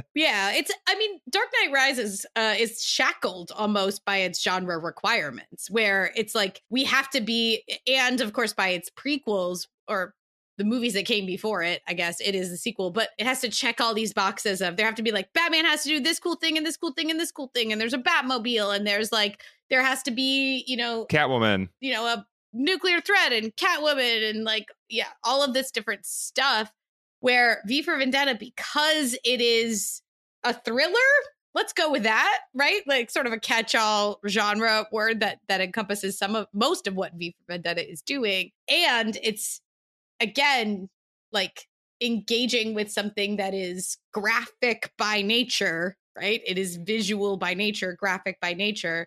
B: Dark Knight Rises is shackled almost by its genre requirements, where it's like we have to be, and of course by its prequels or the movies that came before it, I guess it is the sequel, but it has to check all these boxes of, there have to be like, Batman has to do this cool thing and this cool thing and this cool thing, and there's a Batmobile, and there's like, there has to be,
D: Catwoman,
B: a nuclear threat and Catwoman and like, all of this different stuff. Where V for Vendetta, because it is a thriller, let's go with that, right? Like sort of a catch-all genre word that encompasses most of what V for Vendetta is doing. And it's, again, like engaging with something that is graphic by nature, right? It is visual by nature, graphic by nature.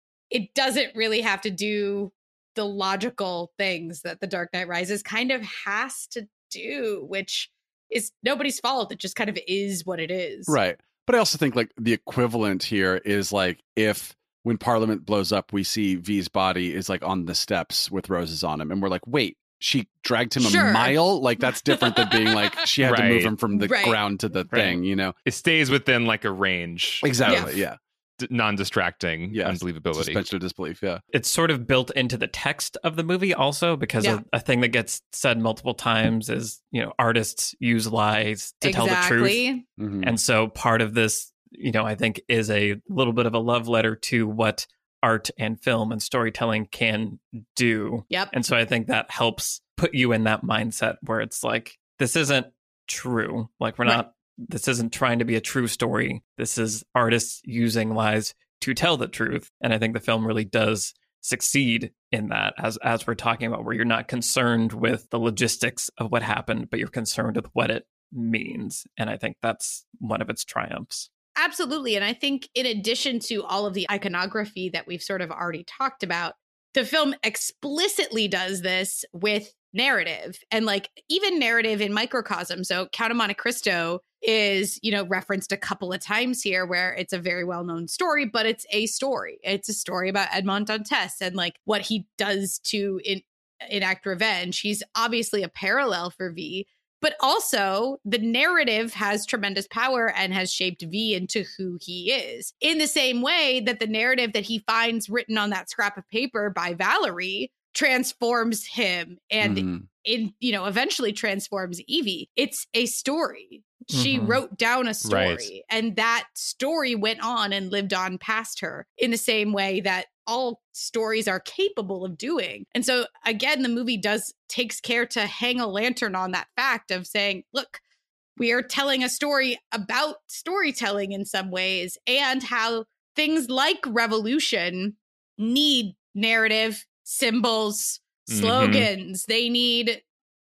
B: It doesn't really have to do the logical things that The Dark Knight Rises kind of has to do, which is nobody's fault. It just kind of is what it is.
C: Right. But I also think like the equivalent here is like if when Parliament blows up, we see V's body is like on the steps with roses on him. And we're like, wait, she dragged him a mile? Like that's different than being like she had to move him from the ground to the thing,
D: It stays within like a range.
C: Exactly. Yeah.
D: Non-distracting unbelievability.
C: Suspension of disbelief,
A: It's sort of built into the text of the movie also, because a thing that gets said multiple times is, artists use lies to tell the truth.
C: Mm-hmm.
A: And so part of this, I think is a little bit of a love letter to what art and film and storytelling can do.
B: Yep.
A: And so I think that helps put you in that mindset where it's like, this isn't true. Like this isn't trying to be a true story. This is artists using lies to tell the truth. And I think the film really does succeed in that, as we're talking about, where you're not concerned with the logistics of what happened, but you're concerned with what it means. And I think that's one of its triumphs.
B: Absolutely. And I think in addition to all of the iconography that we've sort of already talked about, the film explicitly does this with narrative, and like even narrative in microcosm. So Count of Monte Cristo is, referenced a couple of times here, where it's a very well-known story, but it's a story. It's a story about Edmond Dantes and like what he does to enact revenge. He's obviously a parallel for V, but also the narrative has tremendous power and has shaped V into who he is. In the same way that the narrative that he finds written on that scrap of paper by Valerie transforms him and eventually transforms Evie. It's a story. She wrote down a story, and that story went on and lived on past her in the same way that all stories are capable of doing. And so again, the movie takes care to hang a lantern on that fact of saying, look, we are telling a story about storytelling in some ways, and how things like revolution need narrative, symbols, slogans. They need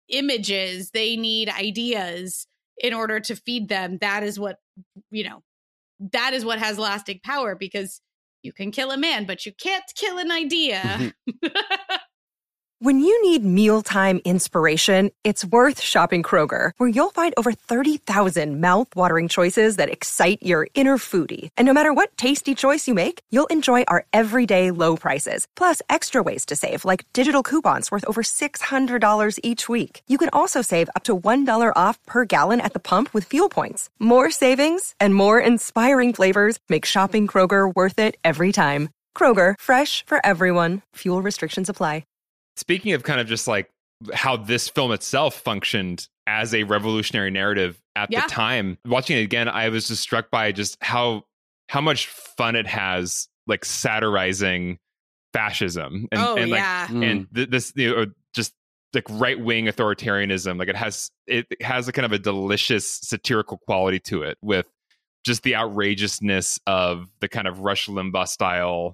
B: images. They need ideas in order to feed them. That is what, that is what has lasting power, because you can kill a man, but you can't kill an idea.
E: When you need mealtime inspiration, it's worth shopping Kroger, where you'll find over 30,000 mouth-watering choices that excite your inner foodie. And no matter what tasty choice you make, you'll enjoy our everyday low prices, plus extra ways to save, like digital coupons worth over $600 each week. You can also save up to $1 off per gallon at the pump with fuel points. More savings and more inspiring flavors make shopping Kroger worth it every time. Kroger, fresh for everyone. Fuel restrictions apply.
D: Speaking of kind of just like how this film itself functioned as a revolutionary narrative at the time, watching it again, I was just struck by just how much fun it has, like satirizing fascism and this just like right wing authoritarianism. Like it has a kind of a delicious satirical quality to it, with just the outrageousness of the kind of Rush Limbaugh style,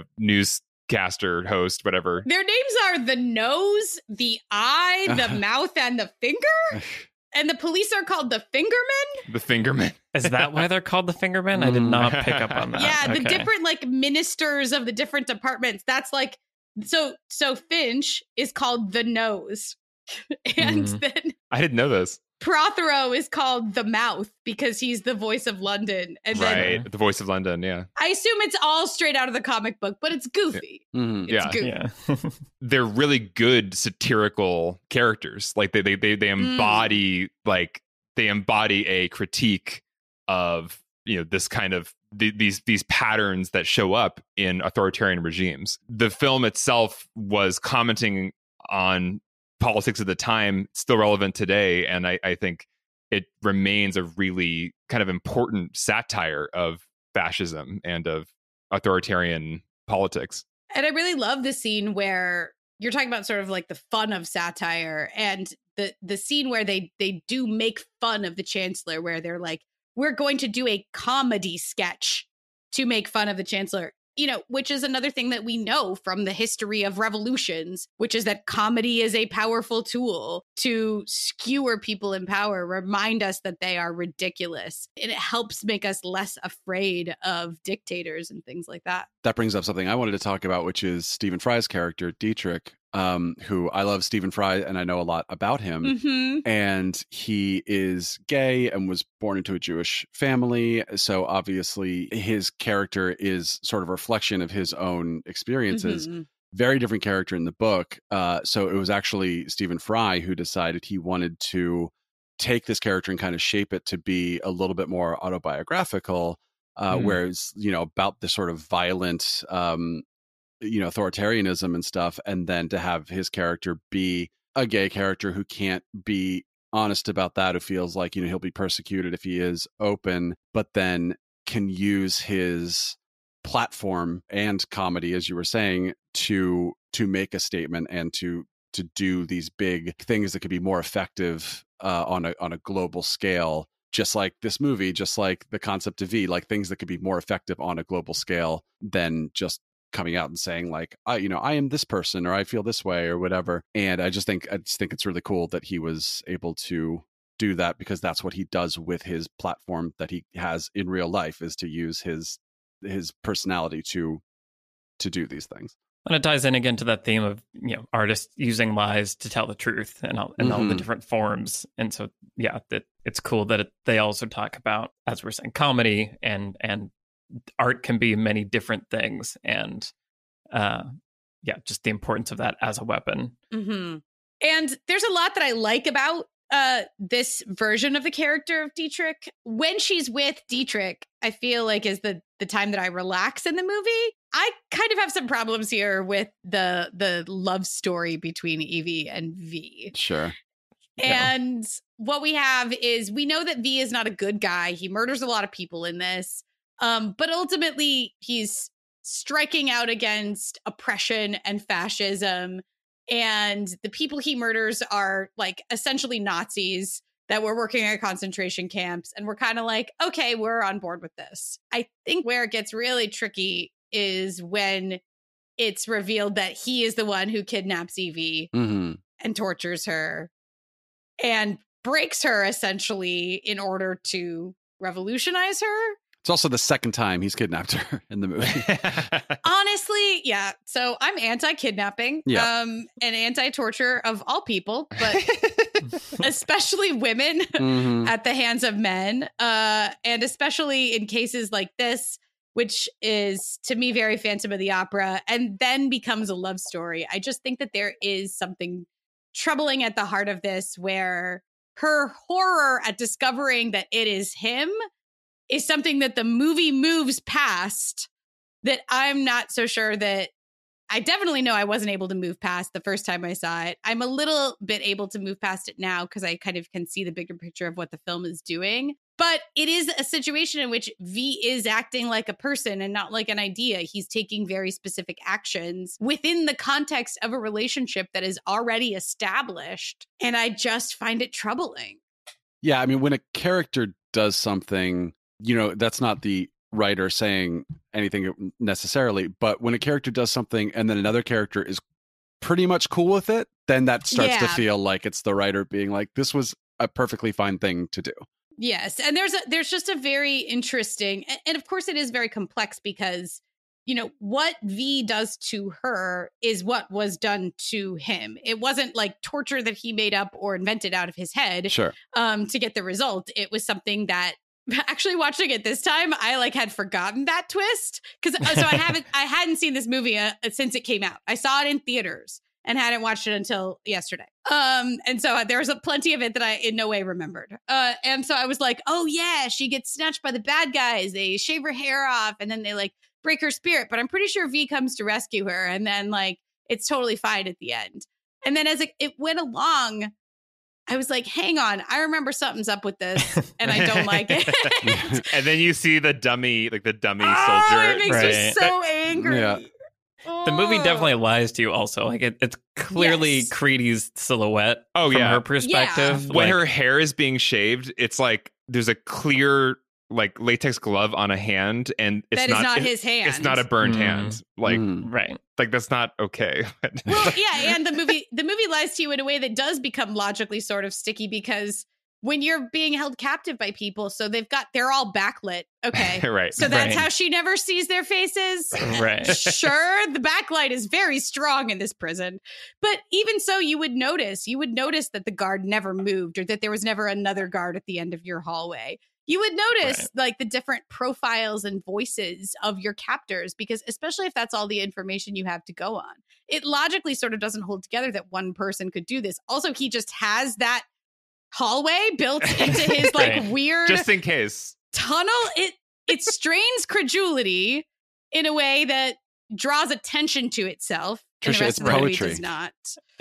D: newscaster, host, whatever.
B: Their names are the nose, the eye, the mouth, and the finger. And the police are called the Fingermen.
D: The Fingermen.
A: Is that why they're called the Fingermen? I did not pick up on that.
B: Yeah, the different like ministers of the different departments. That's like so Finch is called the nose. And then
D: I didn't know this.
B: Prothero is called the mouth because he's the voice of London. And
D: then, the voice of London, yeah.
B: I assume it's all straight out of the comic book, but it's goofy.
D: Yeah.
B: It's goofy.
A: Yeah.
D: They're really good satirical characters. Like they embody they embody a critique of this kind of these patterns that show up in authoritarian regimes. The film itself was commenting on politics at the time, still relevant today, and I think it remains a really kind of important satire of fascism and of authoritarian politics.
B: And I really love the scene where you're talking about sort of like the fun of satire, and the scene where they do make fun of the chancellor, where they're like, we're going to do a comedy sketch to make fun of the chancellor. Which is another thing that we know from the history of revolutions, which is that comedy is a powerful tool to skewer people in power, remind us that they are ridiculous. And it helps make us less afraid of dictators and things like that.
C: That brings up something I wanted to talk about, which is Stephen Fry's character, Dietrich, who I love Stephen Fry and I know a lot about him.
B: Mm-hmm.
C: And he is gay and was born into a Jewish family. So obviously his character is sort of a reflection of his own experiences.
B: Mm-hmm.
C: Very different character in the book. So it was actually Stephen Fry who decided he wanted to take this character and kind of shape it to be a little bit more autobiographical, whereas, about the sort of violent, authoritarianism and stuff, and then to have his character be a gay character who can't be honest about that, who feels like he'll be persecuted if he is open, but then can use his platform and comedy, as you were saying, to make a statement and to do these big things that could be more effective on a global scale, just like this movie, just like the concept of V, like things that could be more effective on a global scale than just coming out and saying like, I am this person, or I feel this way, or whatever. And I just think it's really cool that he was able to do that, because that's what he does with his platform that he has in real life, is to use his personality to do these things.
A: And it ties in again to that theme of artists using lies to tell the truth and all the different forms. And so it's cool that they also talk about, as we're saying, comedy and art can be many different things, and just the importance of that as a weapon.
B: Mm-hmm. And there's a lot that I like about this version of the character of Dietrich. When she's with Dietrich, I feel like is the time that I relax in the movie. I kind of have some problems here with the love story between Evie and V.
C: Sure.
B: And what we have is, we know that V is not a good guy. He murders a lot of people in this. But ultimately, he's striking out against oppression and fascism. And the people he murders are like essentially Nazis that were working at concentration camps. And we're kind of like, okay, we're on board with this. I think where it gets really tricky is when it's revealed that he is the one who kidnaps Evie and tortures her and breaks her essentially in order to revolutionize her.
C: It's also the second time he's kidnapped her in the movie.
B: Honestly, yeah. So I'm anti-kidnapping, and anti-torture of all people, but especially women at the hands of men, and especially in cases like this, which is to me very Phantom of the Opera, and then becomes a love story. I just think that there is something troubling at the heart of this, where her horror at discovering that it is him is something that the movie moves past, that I'm not so sure that I definitely know I wasn't able to move past the first time I saw it. I'm a little bit able to move past it now because I kind of can see the bigger picture of what the film is doing. But it is a situation in which V is acting like a person and not like an idea. He's taking very specific actions within the context of a relationship that is already established. And I just find it troubling.
C: Yeah, I mean, when a character does something, that's not the writer saying anything necessarily, but when a character does something and then another character is pretty much cool with it, then that starts to feel like it's the writer being like, this was a perfectly fine thing to do.
B: Yes. And there's just a very interesting, and of course it is very complex because, what V does to her is what was done to him. It wasn't like torture that he made up or invented out of his head to get the result. It was something that, actually watching it this time, I had forgotten that twist because I hadn't seen this movie since it came out. I saw it in theaters and hadn't watched it until yesterday. And so there was plenty of it that I in no way remembered. And so I was like, oh yeah, she gets snatched by the bad guys. They shave her hair off and then they break her spirit. But I'm pretty sure V comes to rescue her. And then it's totally fine at the end. And then as it went along, I was like, hang on, I remember something's up with this and I don't like it.
D: And then you see the dummy, soldier.
B: It makes me so angry.
C: Yeah.
B: Oh.
A: The movie definitely lies to you also. It's clearly Creedy's silhouette from her perspective.
D: Yeah. When her hair is being shaved, it's there's a clear latex glove on a hand, and it's
B: not his hand.
D: It's not a burned hand.
A: Right.
D: That's not okay.
B: Well, yeah, and the movie lies to you in a way that does become logically sort of sticky because when you're being held captive by people, so they're all backlit. Okay.
D: Right.
B: So that's how she never sees their faces.
A: Right.
B: Sure. The backlight is very strong in this prison. But even so, you would notice that the guard never moved or that there was never another guard at the end of your hallway. You would notice the different profiles and voices of your captors, because especially if that's all the information you have to go on, it logically sort of doesn't hold together that one person could do this. Also, he just has that hallway built into his weird
D: just in case
B: tunnel. It strains credulity in a way that draws attention to itself.
C: Trisha,
B: and the rest
C: it's
B: of the movie
C: poetry.
B: does not.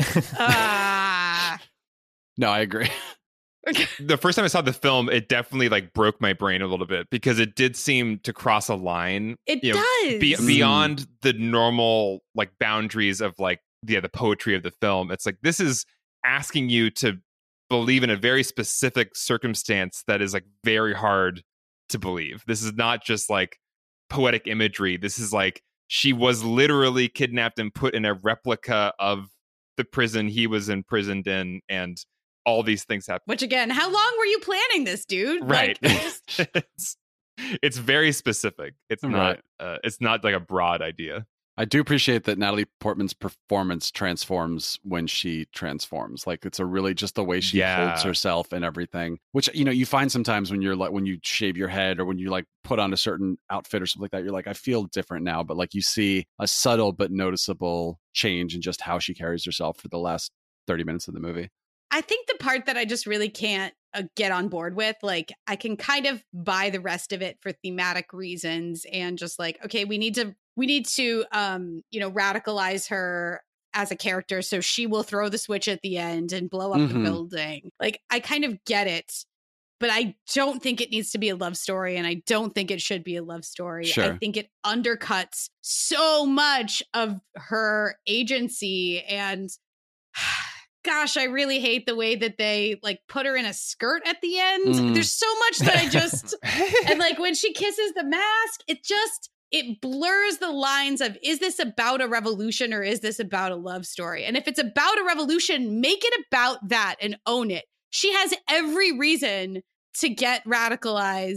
C: No, I agree.
D: The first time I saw the film, it definitely broke my brain a little bit because it did seem to cross a line.
B: It does.
D: Beyond the normal boundaries of the poetry of the film. It's this is asking you to believe in a very specific circumstance that is very hard to believe. This is not just poetic imagery. This is she was literally kidnapped and put in a replica of the prison he was imprisoned in, and all these things happen.
B: Which again, how long were you planning this, dude?
D: Right. It's very specific. It's not. It's not a broad idea.
C: I do appreciate that Natalie Portman's performance transforms when she transforms. It's a really just the way she holds herself and everything, which, you find sometimes when you're when you shave your head or when you put on a certain outfit or something like that, you're I feel different now. But you see a subtle but noticeable change in just how she carries herself for the last 30 minutes of the movie.
B: I think the part that I just really can't get on board with, I can kind of buy the rest of it for thematic reasons and just okay, we need to radicalize her as a character so she will throw the switch at the end and blow up the building. I kind of get it, but I don't think it needs to be a love story, and I don't think it should be a love story.
C: Sure.
B: I think it undercuts so much of her agency, and gosh, I really hate the way that they put her in a skirt at the end. There's so much that I just and when she kisses the mask, it blurs the lines of, is this about a revolution or is this about a love story? And if it's about a revolution, make it about that and own it. She has every reason to get radicalized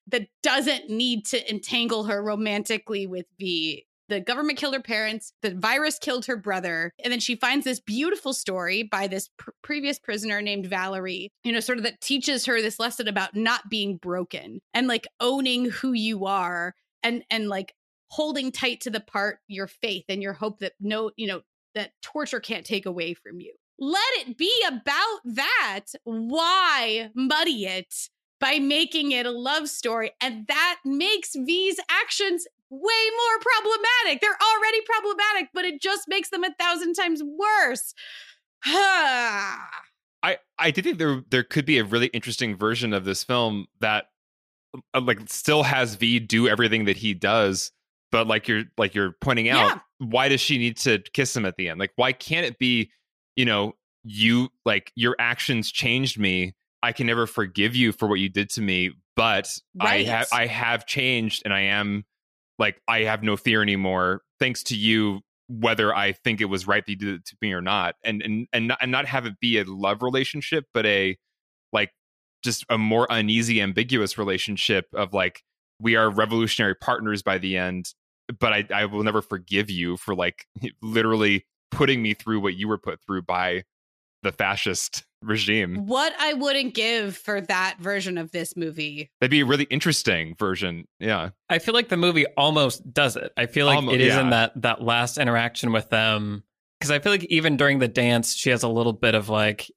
B: that doesn't need to entangle her romantically with V. The government killed her parents. The virus killed her brother. And then she finds this beautiful story by this previous prisoner named Valerie, sort of that teaches her this lesson about not being broken and like owning who you are and like holding tight to the part, your faith and your hope that that torture can't take away from you. Let it be about that. Why muddy it by making it a love story? And that makes V's actions way more problematic. They're already problematic, but it just makes them 1,000 times worse.
D: I did think there could be a really interesting version of this film that like still has V do everything that he does, but like you're pointing out, why does she need to kiss him at the end? Like, why can't it be, you like your actions changed me. I can never forgive you for what you did to me, but right. I have changed, and I am like, I have no fear anymore, thanks to you, whether I think it was right that you did it to me or not, and not have it be a love relationship, but a like just a more uneasy, ambiguous relationship of like, we are revolutionary partners by the end, but I will never forgive you for like literally putting me through what you were put through by the fascist regime.
B: What I wouldn't give for that version of this movie.
D: That'd be a really interesting version. Yeah.
A: I feel like the movie almost does it. I feel like it is in that last interaction with them. Because I feel like even during the dance, she has a little bit of like,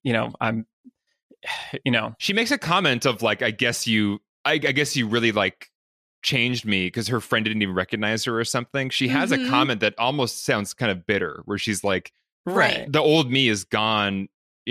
D: she makes a comment of like, I guess you really like changed me, because her friend didn't even recognize her or something. She has a comment that almost sounds kind of bitter, where she's like,
B: right,
D: the old me is gone,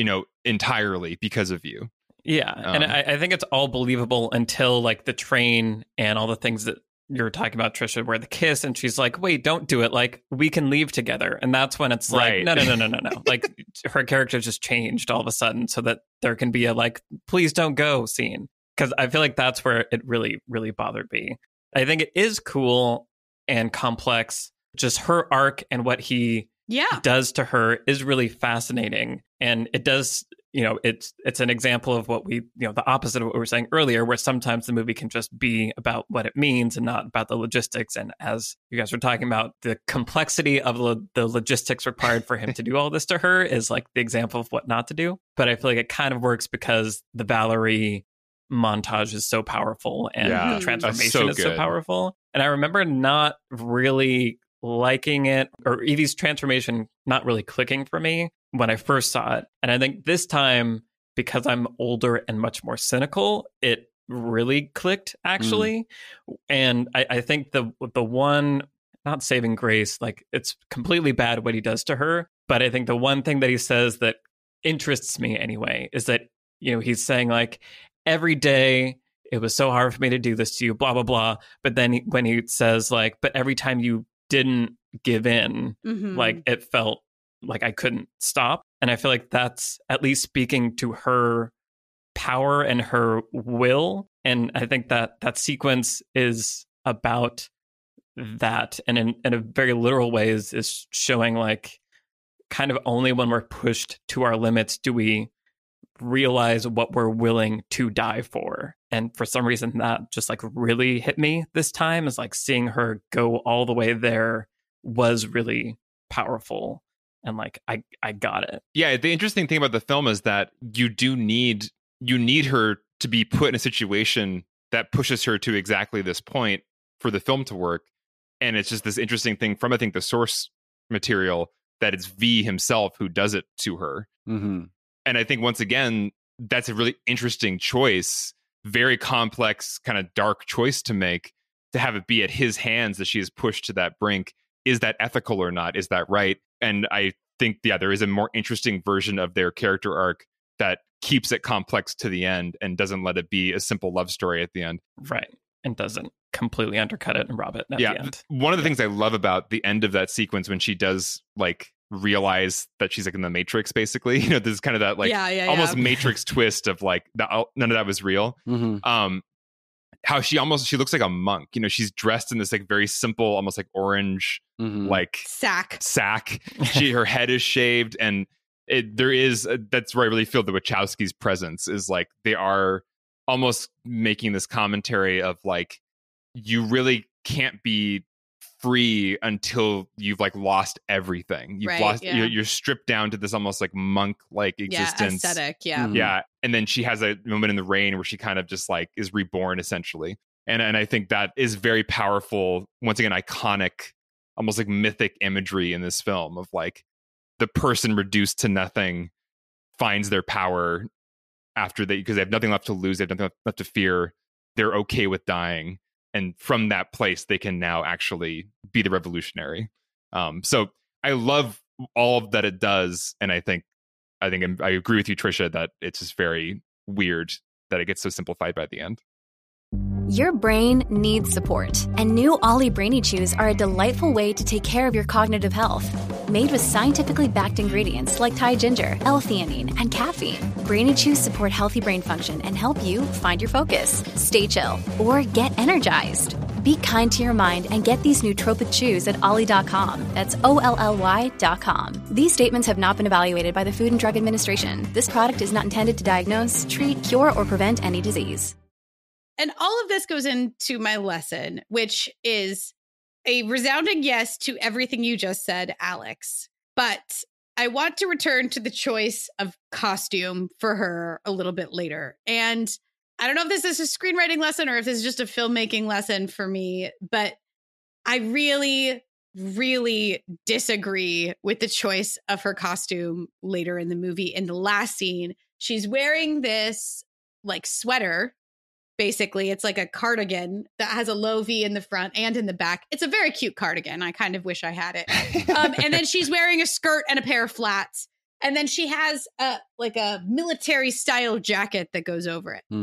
D: entirely because of you.
A: Yeah. And I think it's all believable until like the train and all the things that you're talking about, Trisha, where the kiss, and she's like, wait, don't do it. Like, we can leave together. And that's when it's like, no. Like, her character just changed all of a sudden so that there can be a like, please don't go scene. Because I feel like that's where it really, really bothered me. I think it is cool and complex. Just her arc and what he does to her is really fascinating. And it does, it's an example of what we, the opposite of what we were saying earlier, where sometimes the movie can just be about what it means and not about the logistics. And as you guys were talking about, the complexity of the logistics required for him to do all this to her is like the example of what not to do. But I feel like it kind of works because the Valerie montage is so powerful and the transformation is so powerful. And I remember not really liking it, or Evie's transformation not really clicking for me when I first saw it. And I think this time, because I'm older and much more cynical, it really clicked, actually. And I think the one, not saving grace, like it's completely bad what he does to her, but I think the one thing that he says that interests me anyway is that, he's saying like, every day it was so hard for me to do this to you, blah, blah, blah. But then when he says like, but every time you didn't give in, like it felt like I couldn't stop. And I feel like that's at least speaking to her power and her will. And I think that sequence is about that. And in a very literal way is showing like kind of only when we're pushed to our limits do we realize what we're willing to die for. And for some reason that just like really hit me this time, is like seeing her go all the way there was really powerful. And like I got it.
D: Yeah, the interesting thing about the film is that you need her to be put in a situation that pushes her to exactly this point for the film to work. And it's just this interesting thing from, I think, the source material, that it's V himself who does it to her. And I think, once again, that's a really interesting choice, very complex, kind of dark choice to make, to have it be at his hands that she is pushed to that brink. Is that ethical or not? Is that right? And I think, there is a more interesting version of their character arc that keeps it complex to the end and doesn't let it be a simple love story at the end.
A: Right. And doesn't completely undercut it and rob it at the end.
D: One of the things I love about the end of that sequence, when she does like realize that she's like in the Matrix, basically, there's kind of that like almost Matrix twist of like none of that was real. How she looks like a monk, she's dressed in this like very simple, almost like orange, like
B: sack.
D: Her head is shaved, and that's where I really feel the Wachowskis' presence is like, they are almost making this commentary of like, you really can't be free until you've like lost everything. You've lost, you're stripped down to this almost like monk like existence.
B: Aesthetic.
D: Yeah. And then she has a moment in the rain where she kind of just like is reborn essentially. And I think that is very powerful. Once again, iconic, almost like mythic imagery in this film of like the person reduced to nothing finds their power after because they have nothing left to lose. They have nothing left to fear. They're okay with dying. And from that place, they can now actually be the revolutionary. So I love all that it does. And I agree with you, Trisha, that it's just very weird that it gets so simplified by the end.
F: Your brain needs support, and new Ollie Brainy Chews are a delightful way to take care of your cognitive health. Made with scientifically backed ingredients like Thai ginger, L-theanine, and caffeine, Brainy Chews support healthy brain function and help you find your focus, stay chill, or get energized. Be kind to your mind and get these nootropic chews at ollie.com. That's OLLY.com. These statements have not been evaluated by the Food and Drug Administration. This product is not intended to diagnose, treat, cure, or prevent any disease.
B: And all of this goes into my lesson, which is a resounding yes to everything you just said, Alex. But I want to return to the choice of costume for her a little bit later. And I don't know if this is a screenwriting lesson or if this is just a filmmaking lesson for me, but I really, really disagree with the choice of her costume later in the movie. In the last scene, she's wearing this like sweater. Basically, it's like a cardigan that has a low V in the front and in the back. It's a very cute cardigan. I kind of wish I had it. And then she's wearing a skirt and a pair of flats. And then she has a military style jacket that goes over it.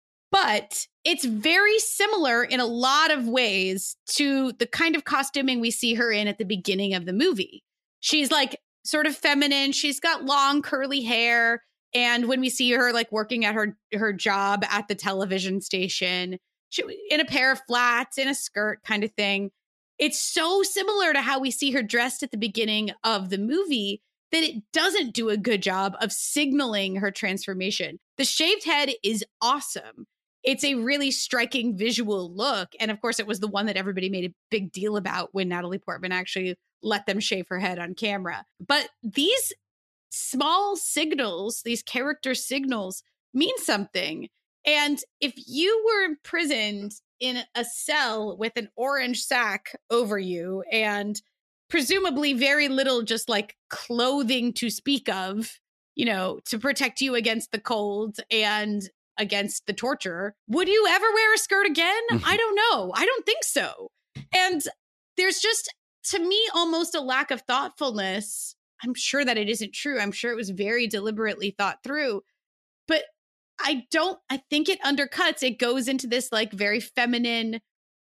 B: But it's very similar in a lot of ways to the kind of costuming we see her in at the beginning of the movie. She's like sort of feminine. She's got long curly hair. And when we see her like working at her job at the television station, she in a pair of flats, in a skirt kind of thing. It's so similar to how we see her dressed at the beginning of the movie that it doesn't do a good job of signaling her transformation. The shaved head is awesome. It's a really striking visual look. And of course, it was the one that everybody made a big deal about when Natalie Portman actually let them shave her head on camera. But these small signals, these character signals, mean something. And if you were imprisoned in a cell with an orange sack over you and presumably very little just like clothing to speak of, you know, to protect you against the cold and against the torture, would you ever wear a skirt again? I don't know. I don't think so. And there's just, to me, almost a lack of thoughtfulness. I'm sure that it isn't true. I'm sure it was very deliberately thought through, but I think it undercuts, it goes into this like very feminine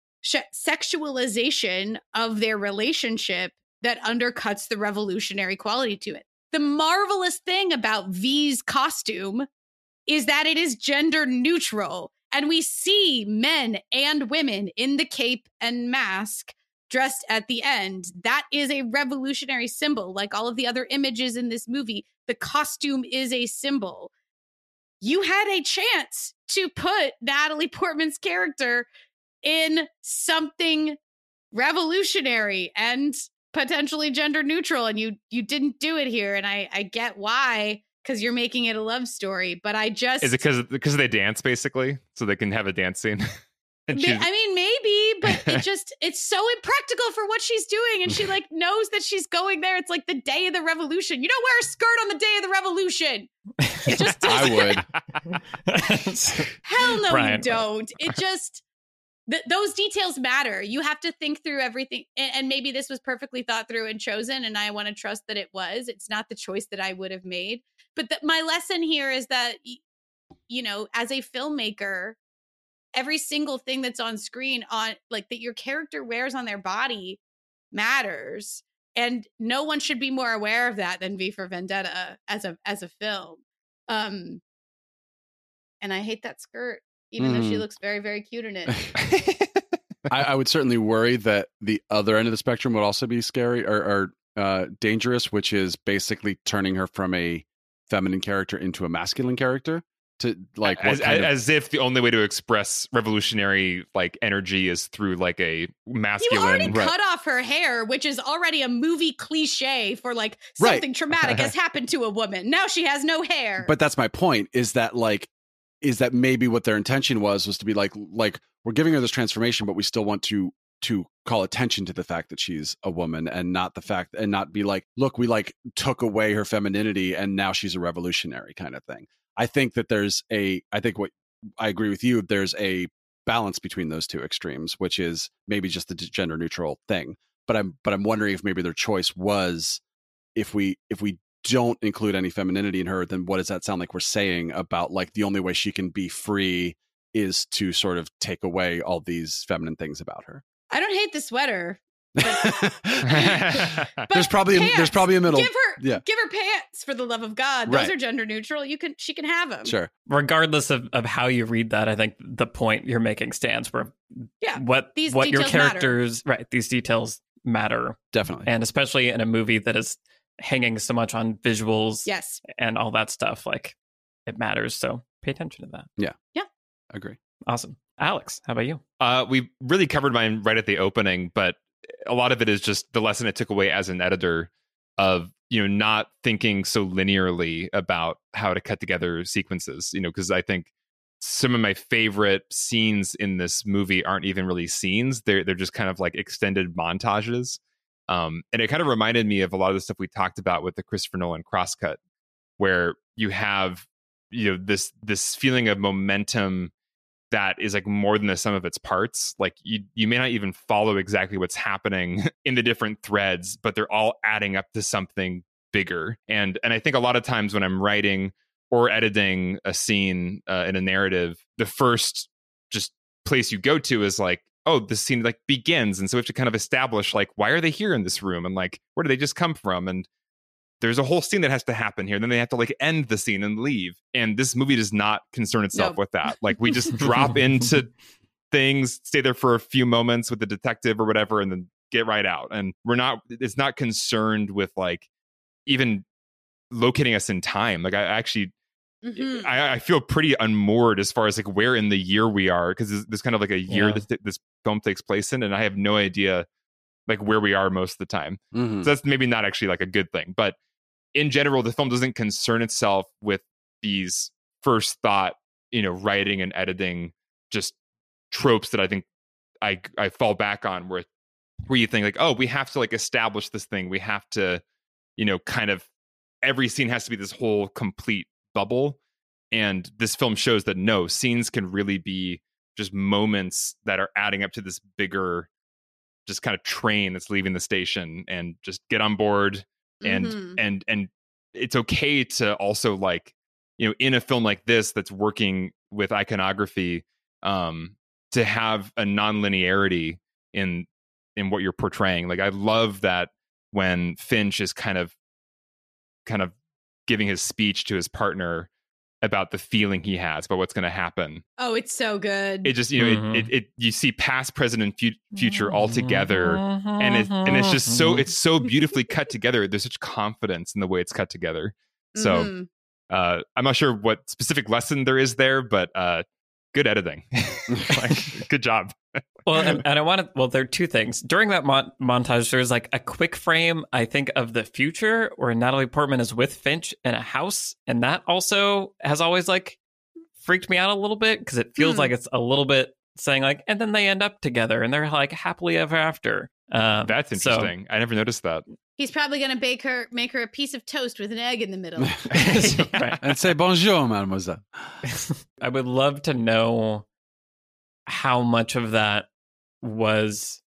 B: sexualization of their relationship that undercuts the revolutionary quality to it. The marvelous thing about V's costume is that it is gender neutral, and we see men and women in the cape and mask dressed at the end. That is a revolutionary symbol. Like all of the other images in this movie, the costume is a symbol. You had a chance to put Natalie Portman's character in something revolutionary and potentially gender neutral, and you didn't do it here. And I get why, because you're making it a love story. But I just... Is
D: it because they dance, basically? So they can have a dance scene?
B: I mean, maybe, but it's so impractical for what she's doing. And she like knows that she's going there. It's like the day of the revolution. You don't wear a skirt on the day of the revolution. It just doesn't.
C: I would.
B: Hell no,
A: Brian.
B: You don't. It just, those details matter. You have to think through everything. And maybe this was perfectly thought through and chosen. And I want to trust that it was. It's not the choice that I would have made. But my lesson here is that, you know, as a filmmaker, every single thing that's on screen on like that your character wears on their body matters. And no one should be more aware of that than V for Vendetta as a film. And I hate that skirt, even though she looks very, very cute in it.
C: I would certainly worry that the other end of the spectrum would also be scary or dangerous, which is basically turning her from a feminine character into a masculine character to like
D: as if the only way to express revolutionary like energy is through like a masculine.
B: You already cut off her hair, which is already a movie cliche for like something traumatic has happened to a woman. Now she has no hair.
C: But that's my point, is that maybe what their intention was to be like we're giving her this transformation, but we still want to call attention to the fact that she's a woman, and not be like, look, we like took away her femininity and now she's a revolutionary kind of thing. I think that I agree with you. There's a balance between those two extremes, which is maybe just the gender neutral thing. But I'm wondering if maybe their choice was, if we don't include any femininity in her, then what does that sound like we're saying about like the only way she can be free is to sort of take away all these feminine things about her?
B: I don't hate the sweater. But
C: there's probably a middle.
B: Give her pants, for the love of God. Those are gender neutral. She can have them.
C: Sure.
A: Regardless of how you read that, I think the point you're making stands. Where what your characters matter. These details matter,
C: definitely,
A: and especially in a movie that is hanging so much on visuals, and all that stuff. Like, it matters. So pay attention to that.
C: Yeah. Agree.
A: Awesome. Alex, how about you?
D: We really covered mine right at the opening, but a lot of it is just the lesson I took away as an editor of, not thinking so linearly about how to cut together sequences, because I think some of my favorite scenes in this movie aren't even really scenes. They're just kind of like extended montages. And it kind of reminded me of a lot of the stuff we talked about with the Christopher Nolan crosscut, where you have, this feeling of momentum that is like more than the sum of its parts. Like you may not even follow exactly what's happening in the different threads, but they're all adding up to something bigger. And I think a lot of times when I'm writing or editing a scene in a narrative, the first just place you go to is like, oh, the scene like begins. And so we have to kind of establish like, why are they here in this room? And like, where do they just come from? And there's a whole scene that has to happen here. Then they have to like end the scene and leave. And this movie does not concern itself with that. Like, we just drop into things, stay there for a few moments with the detective or whatever, and then get right out. And it's not concerned with like even locating us in time. Like, I actually, I feel pretty unmoored as far as like where in the year we are, because there's kind of like a year that this film takes place in, and I have no idea like where we are most of the time. So that's maybe not actually like a good thing. But in general, the film doesn't concern itself with these first thought, writing and editing just tropes that I think I fall back on, where you think like, oh, we have to like establish this thing. We have to, kind of every scene has to be this whole complete bubble. And this film shows that no, scenes can really be just moments that are adding up to this bigger, just kind of train that's leaving the station, and just get on board. And it's okay to also like, in a film like this that's working with iconography, to have a non-linearity in what you're portraying. Like, I love that when Finch is kind of giving his speech to his partner about the feeling he has about what's going to happen.
B: Oh, it's so good.
D: It just, you see past, present, and future all together, and it's just so beautifully cut together. There's such confidence in the way it's cut together. So I'm not sure what specific lesson there is there, but good editing. Like, good job.
A: Well, and there are two things. During that montage, there's like a quick frame, I think, of the future where Natalie Portman is with Finch in a house. And that also has always like freaked me out a little bit, because it feels like it's a little bit saying like, and then they end up together and they're like happily ever after.
D: That's interesting. I never noticed that.
B: He's probably going to make her a piece of toast with an egg in the middle.
C: And say, bonjour, mademoiselle.
A: I would love to know how much of that was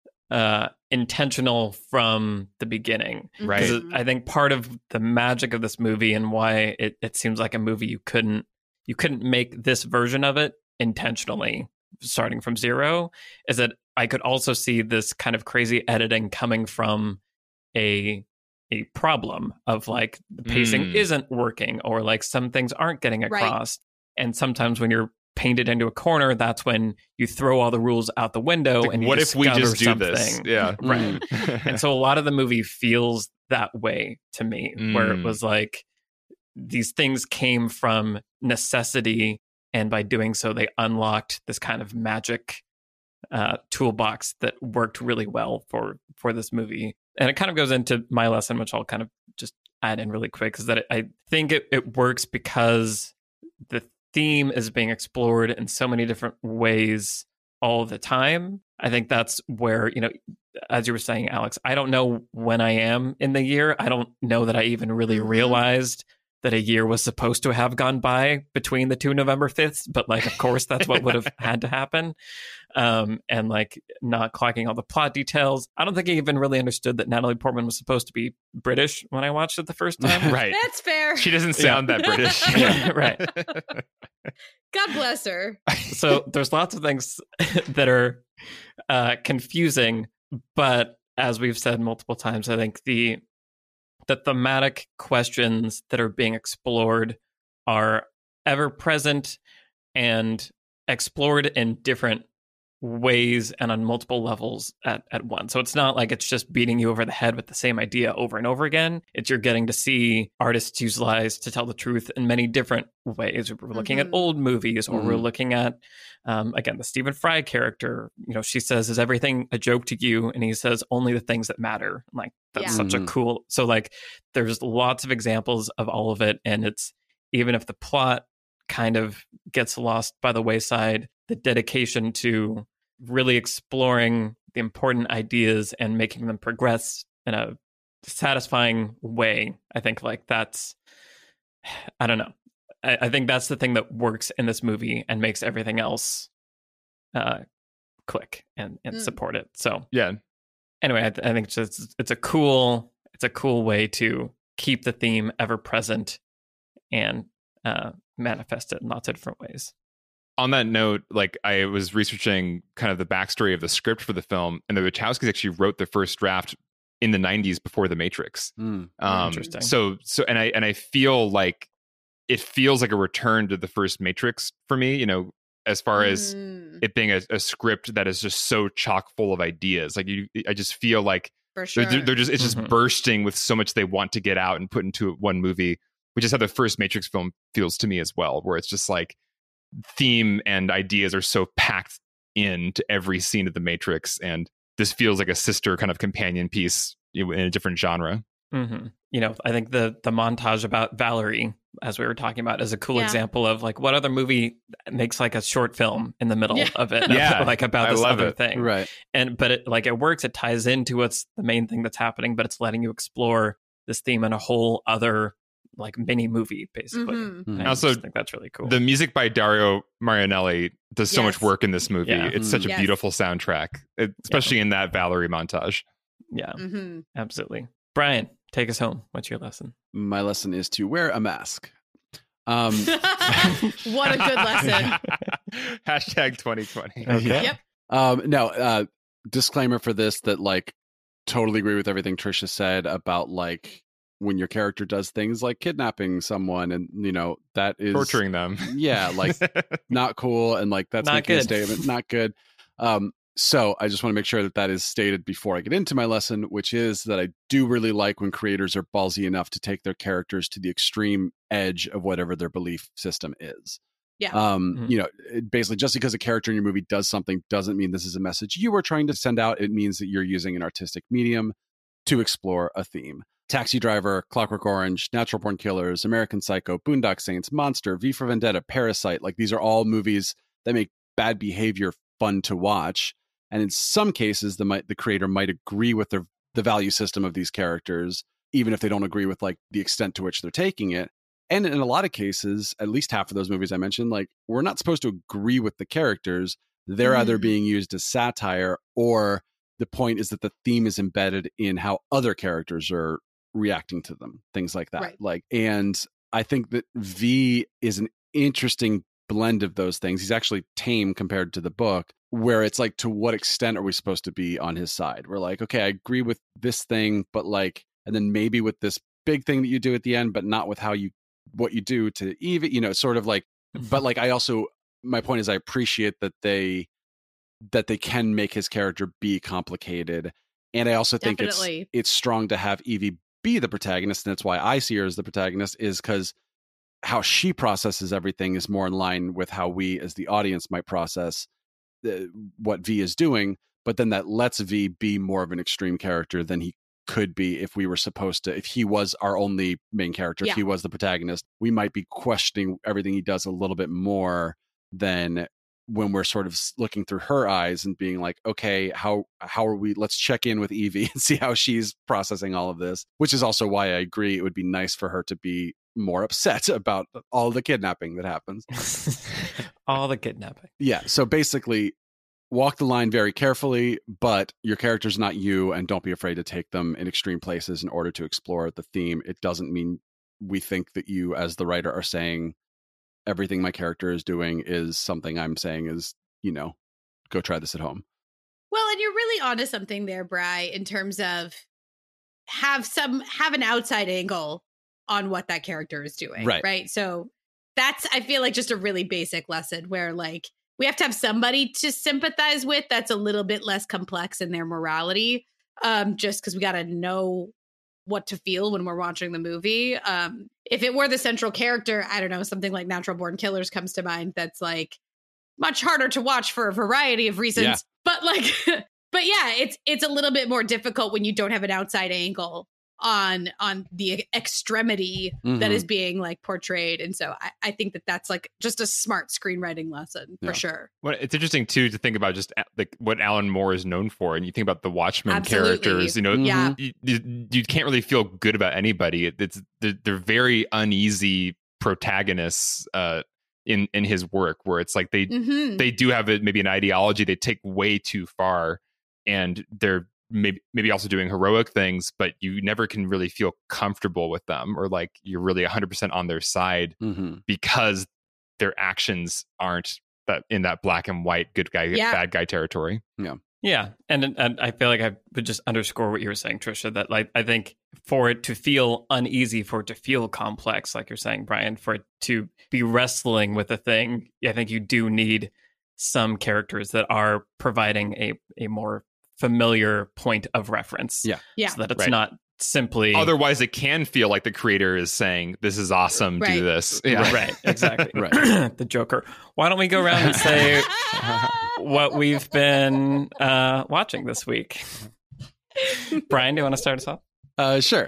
A: intentional from the beginning.
D: Right.
A: Because I think part of the magic of this movie, and why it seems like a movie you couldn't make this version of it intentionally starting from zero, is that I could also see this kind of crazy editing coming from a problem of like the pacing isn't working, or like some things aren't getting across. Right. And sometimes when you're painted into a corner, that's when you throw all the rules out the window, like, and you
D: what if we just do
A: something.
D: This? Yeah.
A: Right. And so a lot of the movie feels that way to me, where it was like, these things came from necessity, and by doing so, they unlocked this kind of magic toolbox that worked really well for this movie. And it kind of goes into my lesson, which I'll kind of just add in really quick, is that I think it works because the theme is being explored in so many different ways all the time. I think that's where, as you were saying, Alex, I don't know when I am in the year. I don't know that I even really realized that a year was supposed to have gone by between the 2 November 5ths, but like, of course, that's what would have had to happen. And like not clocking all the plot details. I don't think I even really understood that Natalie Portman was supposed to be British when I watched it the first time.
D: Right.
B: That's fair.
D: She doesn't sound that British.
A: Yeah, right.
B: God bless her.
A: So there's lots of things that are confusing, but as we've said multiple times, I think the thematic questions that are being explored are ever present and explored in different ways and on multiple levels at once. So it's not like it's just beating you over the head with the same idea over and over again. It's you're getting to see artists use lies to tell the truth in many different ways. We're looking at old movies, or we're looking at, again, the Stephen Fry character. She says, "Is everything a joke to you?" And he says, "Only the things that matter." Like, that's such a cool. So like, there's lots of examples of all of it. And it's, even if the plot kind of gets lost by the wayside, the dedication to really exploring the important ideas and making them progress in a satisfying way, I think like that's, I don't know. I think that's the thing that works in this movie and makes everything else click and support it. So
D: yeah.
A: Anyway, I think it's a cool way to keep the theme ever present and manifest it in lots of different ways.
D: On that note, like, I was researching kind of the backstory of the script for the film, and the Wachowskis actually wrote the first draft in the 90s before The Matrix.
A: Interesting.
D: So and I feel like it feels like a return to the first Matrix for me, as far as it being a script that is just so chock full of ideas. Like, I just feel like
B: for sure.
D: they're just, it's just bursting with so much they want to get out and put into one movie, which is how the first Matrix film feels to me as well, where it's just like theme and ideas are so packed into every scene of The Matrix, and this feels like a sister kind of companion piece in a different genre.
A: I think the montage about Valerie, as we were talking about, is a cool example of like, what other movie makes like a short film in the middle of it, like about this other thing,
C: right?
A: But it works. It ties into what's the main thing that's happening, but it's letting you explore this theme in a whole other like mini movie, basically. I also think that's really cool.
D: The music by Dario Marianelli does so much work in this movie. It's such a beautiful soundtrack, especially in that Valerie montage.
A: Yeah, absolutely. Brian, take us home. What's your lesson?
C: My lesson is to wear a mask.
B: What a good lesson.
D: Hashtag 2020.
A: Okay.
C: Yep. Disclaimer for this, that like totally agree with everything Trisha said about like when your character does things like kidnapping someone and that is
D: torturing them.
C: Yeah, like not cool, and like that's
A: not
C: making
A: good.
C: a statement, not good. So I just want to make sure that is stated before I get into my lesson, which is that I do really like when creators are ballsy enough to take their characters to the extreme edge of whatever their belief system is.
B: Yeah.
C: Basically, just because a character in your movie does something doesn't mean this is a message you were trying to send out. It means that you're using an artistic medium to explore a theme. Taxi Driver, Clockwork Orange, Natural Born Killers, American Psycho, Boondock Saints, Monster, V for Vendetta, Parasite. Like, these are all movies that make bad behavior fun to watch. And in some cases, the creator might agree with the value system of these characters, even if they don't agree with like the extent to which they're taking it. And in a lot of cases, at least half of those movies I mentioned, like, we're not supposed to agree with the characters. They're either being used as satire, or the point is that the theme is embedded in how other characters are reacting to them, things like that.
B: Right.
C: Like, and I think that V is an interesting blend of those things. He's actually tame compared to the book, where it's like, to what extent are we supposed to be on his side? We're like, okay, I agree with this thing, but like, and then maybe with this big thing that you do at the end, but not with what you do to even, sort of like, but like, my point is I appreciate that they can make his character be complicated. And I also think it's strong to have Evie be the protagonist. And that's why I see her as the protagonist, is because how she processes everything is more in line with how we as the audience might process what V is doing. But then that lets V be more of an extreme character than he could be if we were supposed to, if he was our only main character, if he was the protagonist, we might be questioning everything he does a little bit more than when we're sort of looking through her eyes and being like, okay, how are we, let's check in with Evie and see how she's processing all of this, which is also why I agree it would be nice for her to be more upset about all the kidnapping that happens.
A: All the kidnapping.
C: Yeah. So basically, walk the line very carefully, but your character's not you, and don't be afraid to take them in extreme places in order to explore the theme. It doesn't mean we think that you, as the writer, are saying everything my character is doing is something I'm saying is, go try this at home.
B: Well, and you're really onto something there, Bri, in terms of have an outside angle on what that character is doing. Right. So that's, I feel like, just a really basic lesson where, like, we have to have somebody to sympathize with that's a little bit less complex in their morality, just because we got to know what to feel when we're watching the movie. If it were the central character, I don't know, something like Natural Born Killers comes to mind. That's like much harder to watch for a variety of reasons. Yeah. But it's a little bit more difficult when you don't have an outside angle on the extremity that is being like portrayed. And so I think that's like just a smart screenwriting lesson for sure.
D: Well, it's interesting too to think about just like what Alan Moore is known for, and you think about the Watchmen characters, you can't really feel good about anybody. They're very uneasy protagonists in his work, where it's like they do have maybe an ideology they take way too far, and they're maybe also doing heroic things, but you never can really feel comfortable with them, or like you're really 100% on their side because their actions aren't in that black and white good guy bad guy territory.
A: Yeah, and I feel like I would just underscore what you were saying, Trisha, that like I think for it to feel uneasy, for it to feel complex, like you're saying, Brian, for it to be wrestling with a thing, I think you do need some characters that are providing a more familiar point of reference. So that it's not simply,
D: otherwise it can feel like the creator is saying, this is awesome, do this.
A: Right, exactly. The Joker. Why don't we go around and say what we've been watching this week? Brian, do you want to start us off?
C: Sure.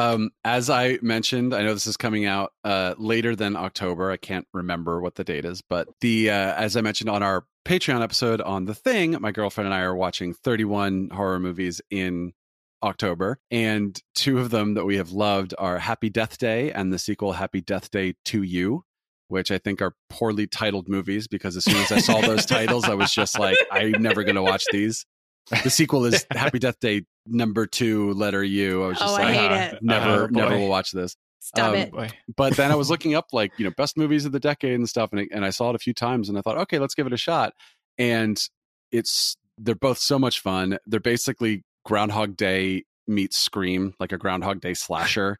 C: As I mentioned, I know this is coming out later than October. I can't remember what the date is, but as I mentioned on our Patreon episode on The Thing, my girlfriend and I are watching 31 horror movies in October, and two of them that we have loved are Happy Death Day and the sequel Happy Death Day to You, which I think are poorly titled movies, because as soon as I saw those titles, I was just like, I'm never going to watch these. The sequel is Happy Death Day #2 letter U. I was just
B: I hate it.
C: Never will watch this.
B: Stop it.
C: But then I was looking up like, best movies of the decade and stuff. And I saw it a few times and I thought, okay, let's give it a shot. And they're both so much fun. They're basically Groundhog Day meets Scream, like a Groundhog Day slasher.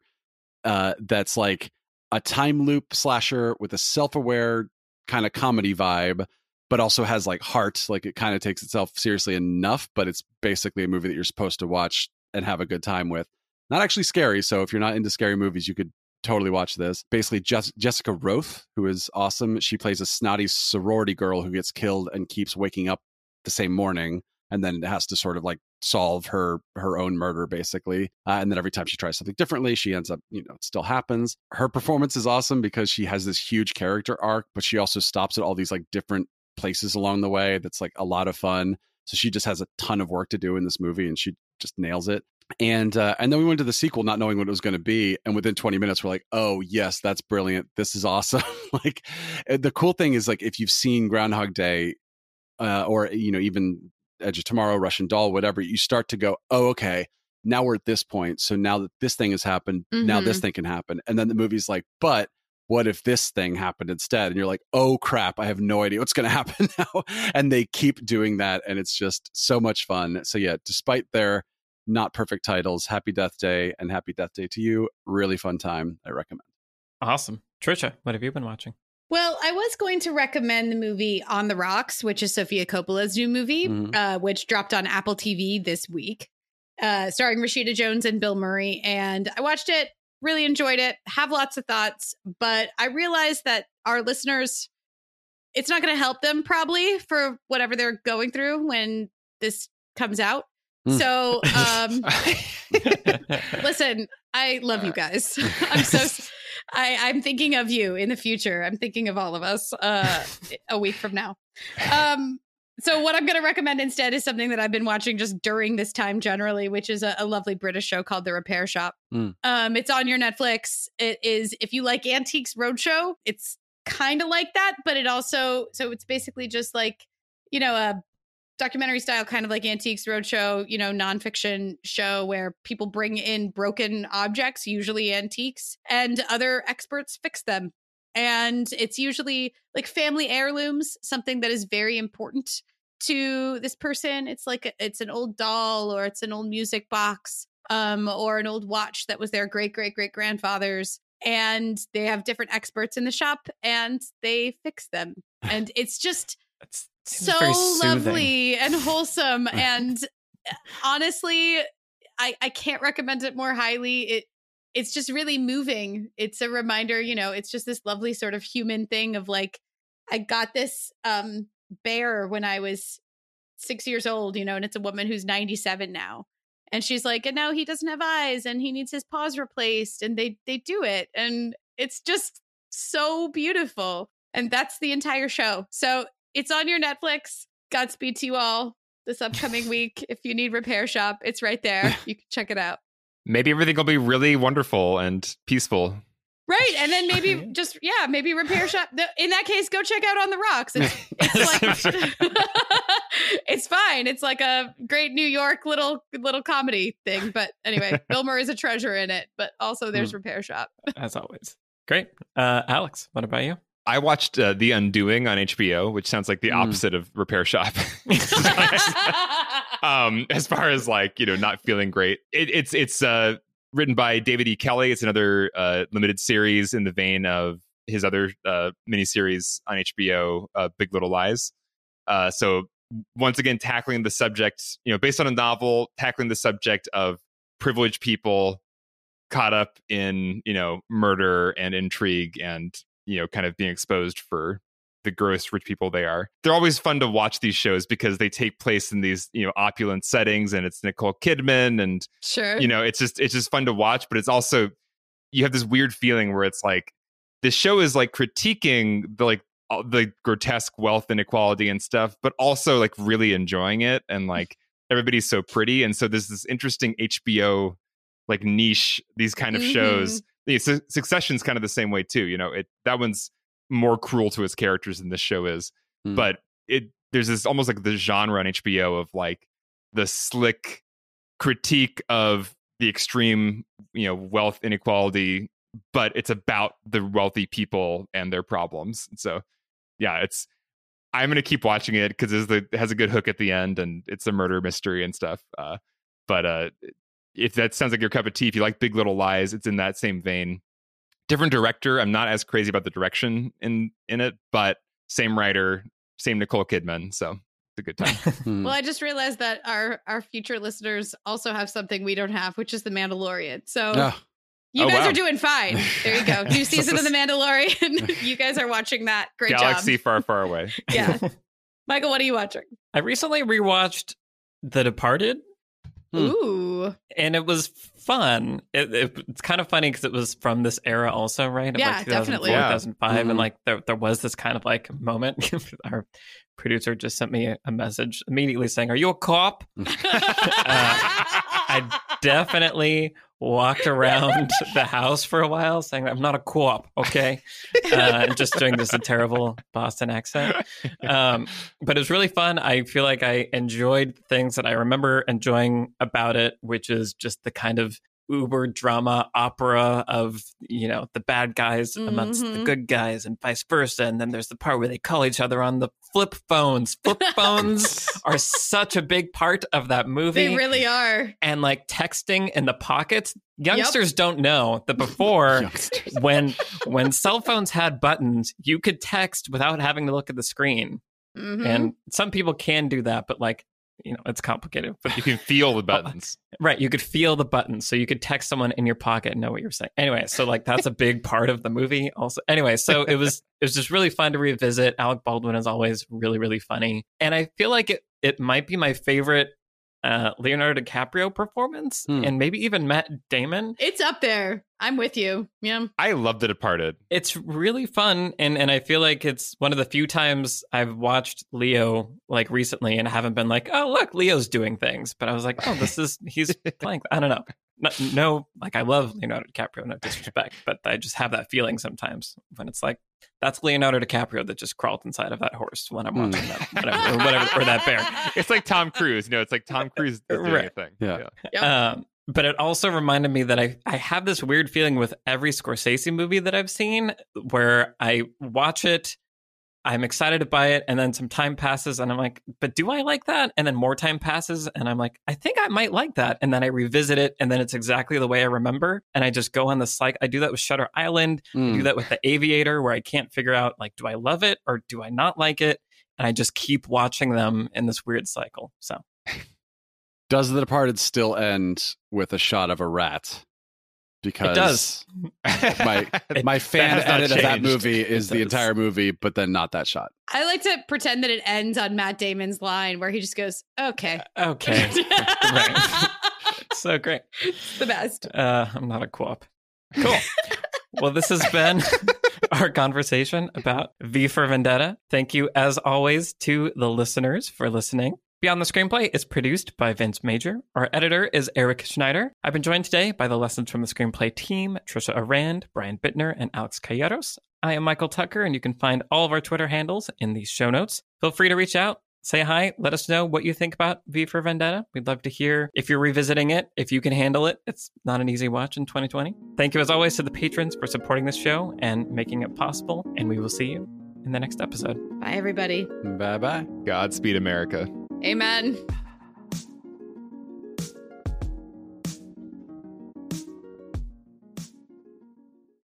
C: That's like a time loop slasher with a self-aware kind of comedy vibe, but also has like heart. Like it kind of takes itself seriously enough, but it's basically a movie that you're supposed to watch and have a good time with. Not actually scary. So if you're not into scary movies, you could totally watch this. Basically, Jessica Roth, who is awesome. She plays a snotty sorority girl who gets killed and keeps waking up the same morning, and then has to sort of like solve her own murder, basically. And then every time she tries something differently, she ends up, it still happens. Her performance is awesome because she has this huge character arc, but she also stops at all these like different places along the way. That's like a lot of fun. So she just has a ton of work to do in this movie, and she just nails it. And then we went to the sequel not knowing what it was going to be. And within 20 minutes, we're like, oh, yes, that's brilliant. This is awesome. Like the cool thing is like if you've seen Groundhog Day or, even Edge of Tomorrow, Russian Doll, whatever, you start to go, oh, okay, now we're at this point. So now that this thing has happened, now this thing can happen. And then the movie's like, but what if this thing happened instead? And you're like, oh, crap, I have no idea what's going to happen now. And they keep doing that. And it's just so much fun. So yeah, despite their not perfect titles, Happy Death Day and Happy Death Day to You, really fun time. I recommend.
A: Awesome. Trisha, what have you been watching?
B: Well, I was going to recommend the movie On the Rocks, which is Sofia Coppola's new movie, which dropped on Apple TV this week, starring Rashida Jones and Bill Murray. And I watched it really enjoyed it, have lots of thoughts, but I realized that our listeners, it's not going to help them probably for whatever they're going through when this comes out. So, listen, I love you guys. I'm thinking of you in the future. I'm thinking of all of us a week from now. So what I'm going to recommend instead is something that I've been watching just during this time generally, which is a lovely British show called The Repair Shop. It's on your Netflix. It is, if you like Antiques Roadshow, it's kind of like that, but it also, so it's basically just like, a documentary style, kind of like Antiques Roadshow, nonfiction show where people bring in broken objects, usually antiques, and other experts fix them. And it's usually like family heirlooms, something that is very important to this person. It's like it's an old doll, or it's an old music box, or an old watch that was their great grandfather's. And they have different experts in the shop, and they fix them. And it's just so lovely and wholesome. And honestly, I can't recommend it more highly. It's just really moving. It's a reminder, it's just this lovely sort of human thing of like, I got this bear when I was 6 years old, and it's a woman who's 97 now. And she's like, and now he doesn't have eyes and he needs his paws replaced. And they do it. And it's just so beautiful. And that's the entire show. So it's on your Netflix. Godspeed to you all this upcoming week. If you need Repair Shop, it's right there. You can check it out.
D: Maybe everything will be really wonderful and peaceful.
B: Right. And then maybe maybe Repair Shop. In that case, go check out On the Rocks. It's like, it's fine. It's like a great New York little comedy thing. But anyway, Bill Murray is a treasure in it. But also there's Repair Shop.
A: As always. Great. Alex, what about you?
D: I watched The Undoing on HBO, which sounds like the opposite of Repair Shop. As far as like, not feeling great. It's written by David E. Kelly. It's another limited series in the vein of his other miniseries on HBO, Big Little Lies. So once again, tackling the subject, based on a novel, tackling the subject of privileged people caught up in, murder and intrigue and, kind of being exposed for the gross rich people they are. They're always fun to watch these shows because they take place in these, opulent settings, and it's Nicole Kidman, and
B: sure,
D: it's just fun to watch. But it's also, you have this weird feeling where it's like this show is like critiquing the grotesque wealth inequality and stuff, but also like really enjoying it, and like everybody's so pretty, and so there's this interesting HBO like niche, these kind of shows. Succession's kind of the same way too. That one's more cruel to its characters than this show is, but there's this almost like the genre on HBO of like the slick critique of the extreme, wealth inequality, but it's about the wealthy people and their problems. So yeah, I'm going to keep watching it because it has a good hook at the end, and it's a murder mystery and stuff. But if that sounds like your cup of tea, if you like Big Little Lies, it's in that same vein. Different director. I'm not as crazy about the direction in it, but same writer, same Nicole Kidman. So it's a good time.
B: Well, I just realized that our future listeners also have something we don't have, which is The Mandalorian. So you guys are doing fine. There you go. New season of The Mandalorian. You guys are watching that. Great
D: Galaxy
B: job.
D: far, far away.
B: Yeah. Michael, what are you watching?
A: I recently rewatched The Departed.
B: Ooh.
A: And it was fun. It's kind of funny because it was from this era also, right?
B: Yeah,
A: like
B: definitely.
A: 2005. And like there was this kind of like moment. Our producer just sent me a message immediately saying, "Are you a cop?" I definitely walked around the house for a while saying, "I'm not a co-op, okay?" And just doing this terrible Boston accent. But it was really fun. I feel like I enjoyed things that I remember enjoying about it, which is just the kind of uber drama opera of, the bad guys amongst the good guys and vice versa. And then there's the part where they call each other on the flip phones. Flip phones are such a big part of that movie.
B: They really are.
A: And like texting in the pockets. Youngsters don't know that before when cell phones had buttons, you could text without having to look at the screen. And some people can do that, but like it's complicated. But
D: you can feel the buttons.
A: Right. You could feel the buttons. So you could text someone in your pocket and know what you're saying. Anyway, so like that's a big part of the movie also. Anyway, so it was just really fun to revisit. Alec Baldwin is always really, really funny. And I feel like it might be my favorite Leonardo DiCaprio performance and maybe even Matt Damon.
B: It's up there. I'm with you. Yeah.
D: I love The Departed.
A: It's really fun. And I feel like it's one of the few times I've watched Leo like recently and haven't been like, oh, look, Leo's doing things. But I was like, oh, he's playing. I don't know. No, like I love Leonardo DiCaprio, no disrespect, but I just have that feeling sometimes when it's like, that's Leonardo DiCaprio that just crawled inside of that horse when I'm watching that, or that bear.
D: It's like Tom Cruise. It's like Tom Cruise doing a thing.
C: Yeah.
B: Yep.
A: But it also reminded me that I have this weird feeling with every Scorsese movie that I've seen where I watch it, I'm excited to buy it, and then some time passes and I'm like, but do I like that? And then more time passes and I'm like, I think I might like that. And then I revisit it and then it's exactly the way I remember. And I just go on this cycle. I do that with Shutter Island. I do that with The Aviator, where I can't figure out, like, do I love it or do I not like it? And I just keep watching them in this weird cycle. So
C: does The Departed still end with a shot of a rat? Because
A: it does.
C: my fan edit of that movie is the
A: does.
C: entire movie, but then not that shot.
B: I like to pretend that it ends on Matt Damon's line where he just goes, okay.
A: Okay. Right. So great.
B: It's the best.
A: I'm not a co-op. Cool. Well, this has been our conversation about V for Vendetta. Thank you, as always, to the listeners for listening. Beyond the Screenplay is produced by Vince Major. Our editor is Eric Schneider. I've been joined today by the Lessons from the Screenplay team, Trisha Arand, Brian Bittner, and Alex Calleros. I am Michael Tucker, and you can find all of our Twitter handles in these show notes. Feel free to reach out, say hi, let us know what you think about V for Vendetta. We'd love to hear if you're revisiting it, if you can handle it. It's not an easy watch in 2020. Thank you, as always, to the patrons for supporting this show and making it possible, and we will see you in the next episode.
B: Bye, everybody.
C: Bye-bye.
D: Godspeed, America.
B: Amen.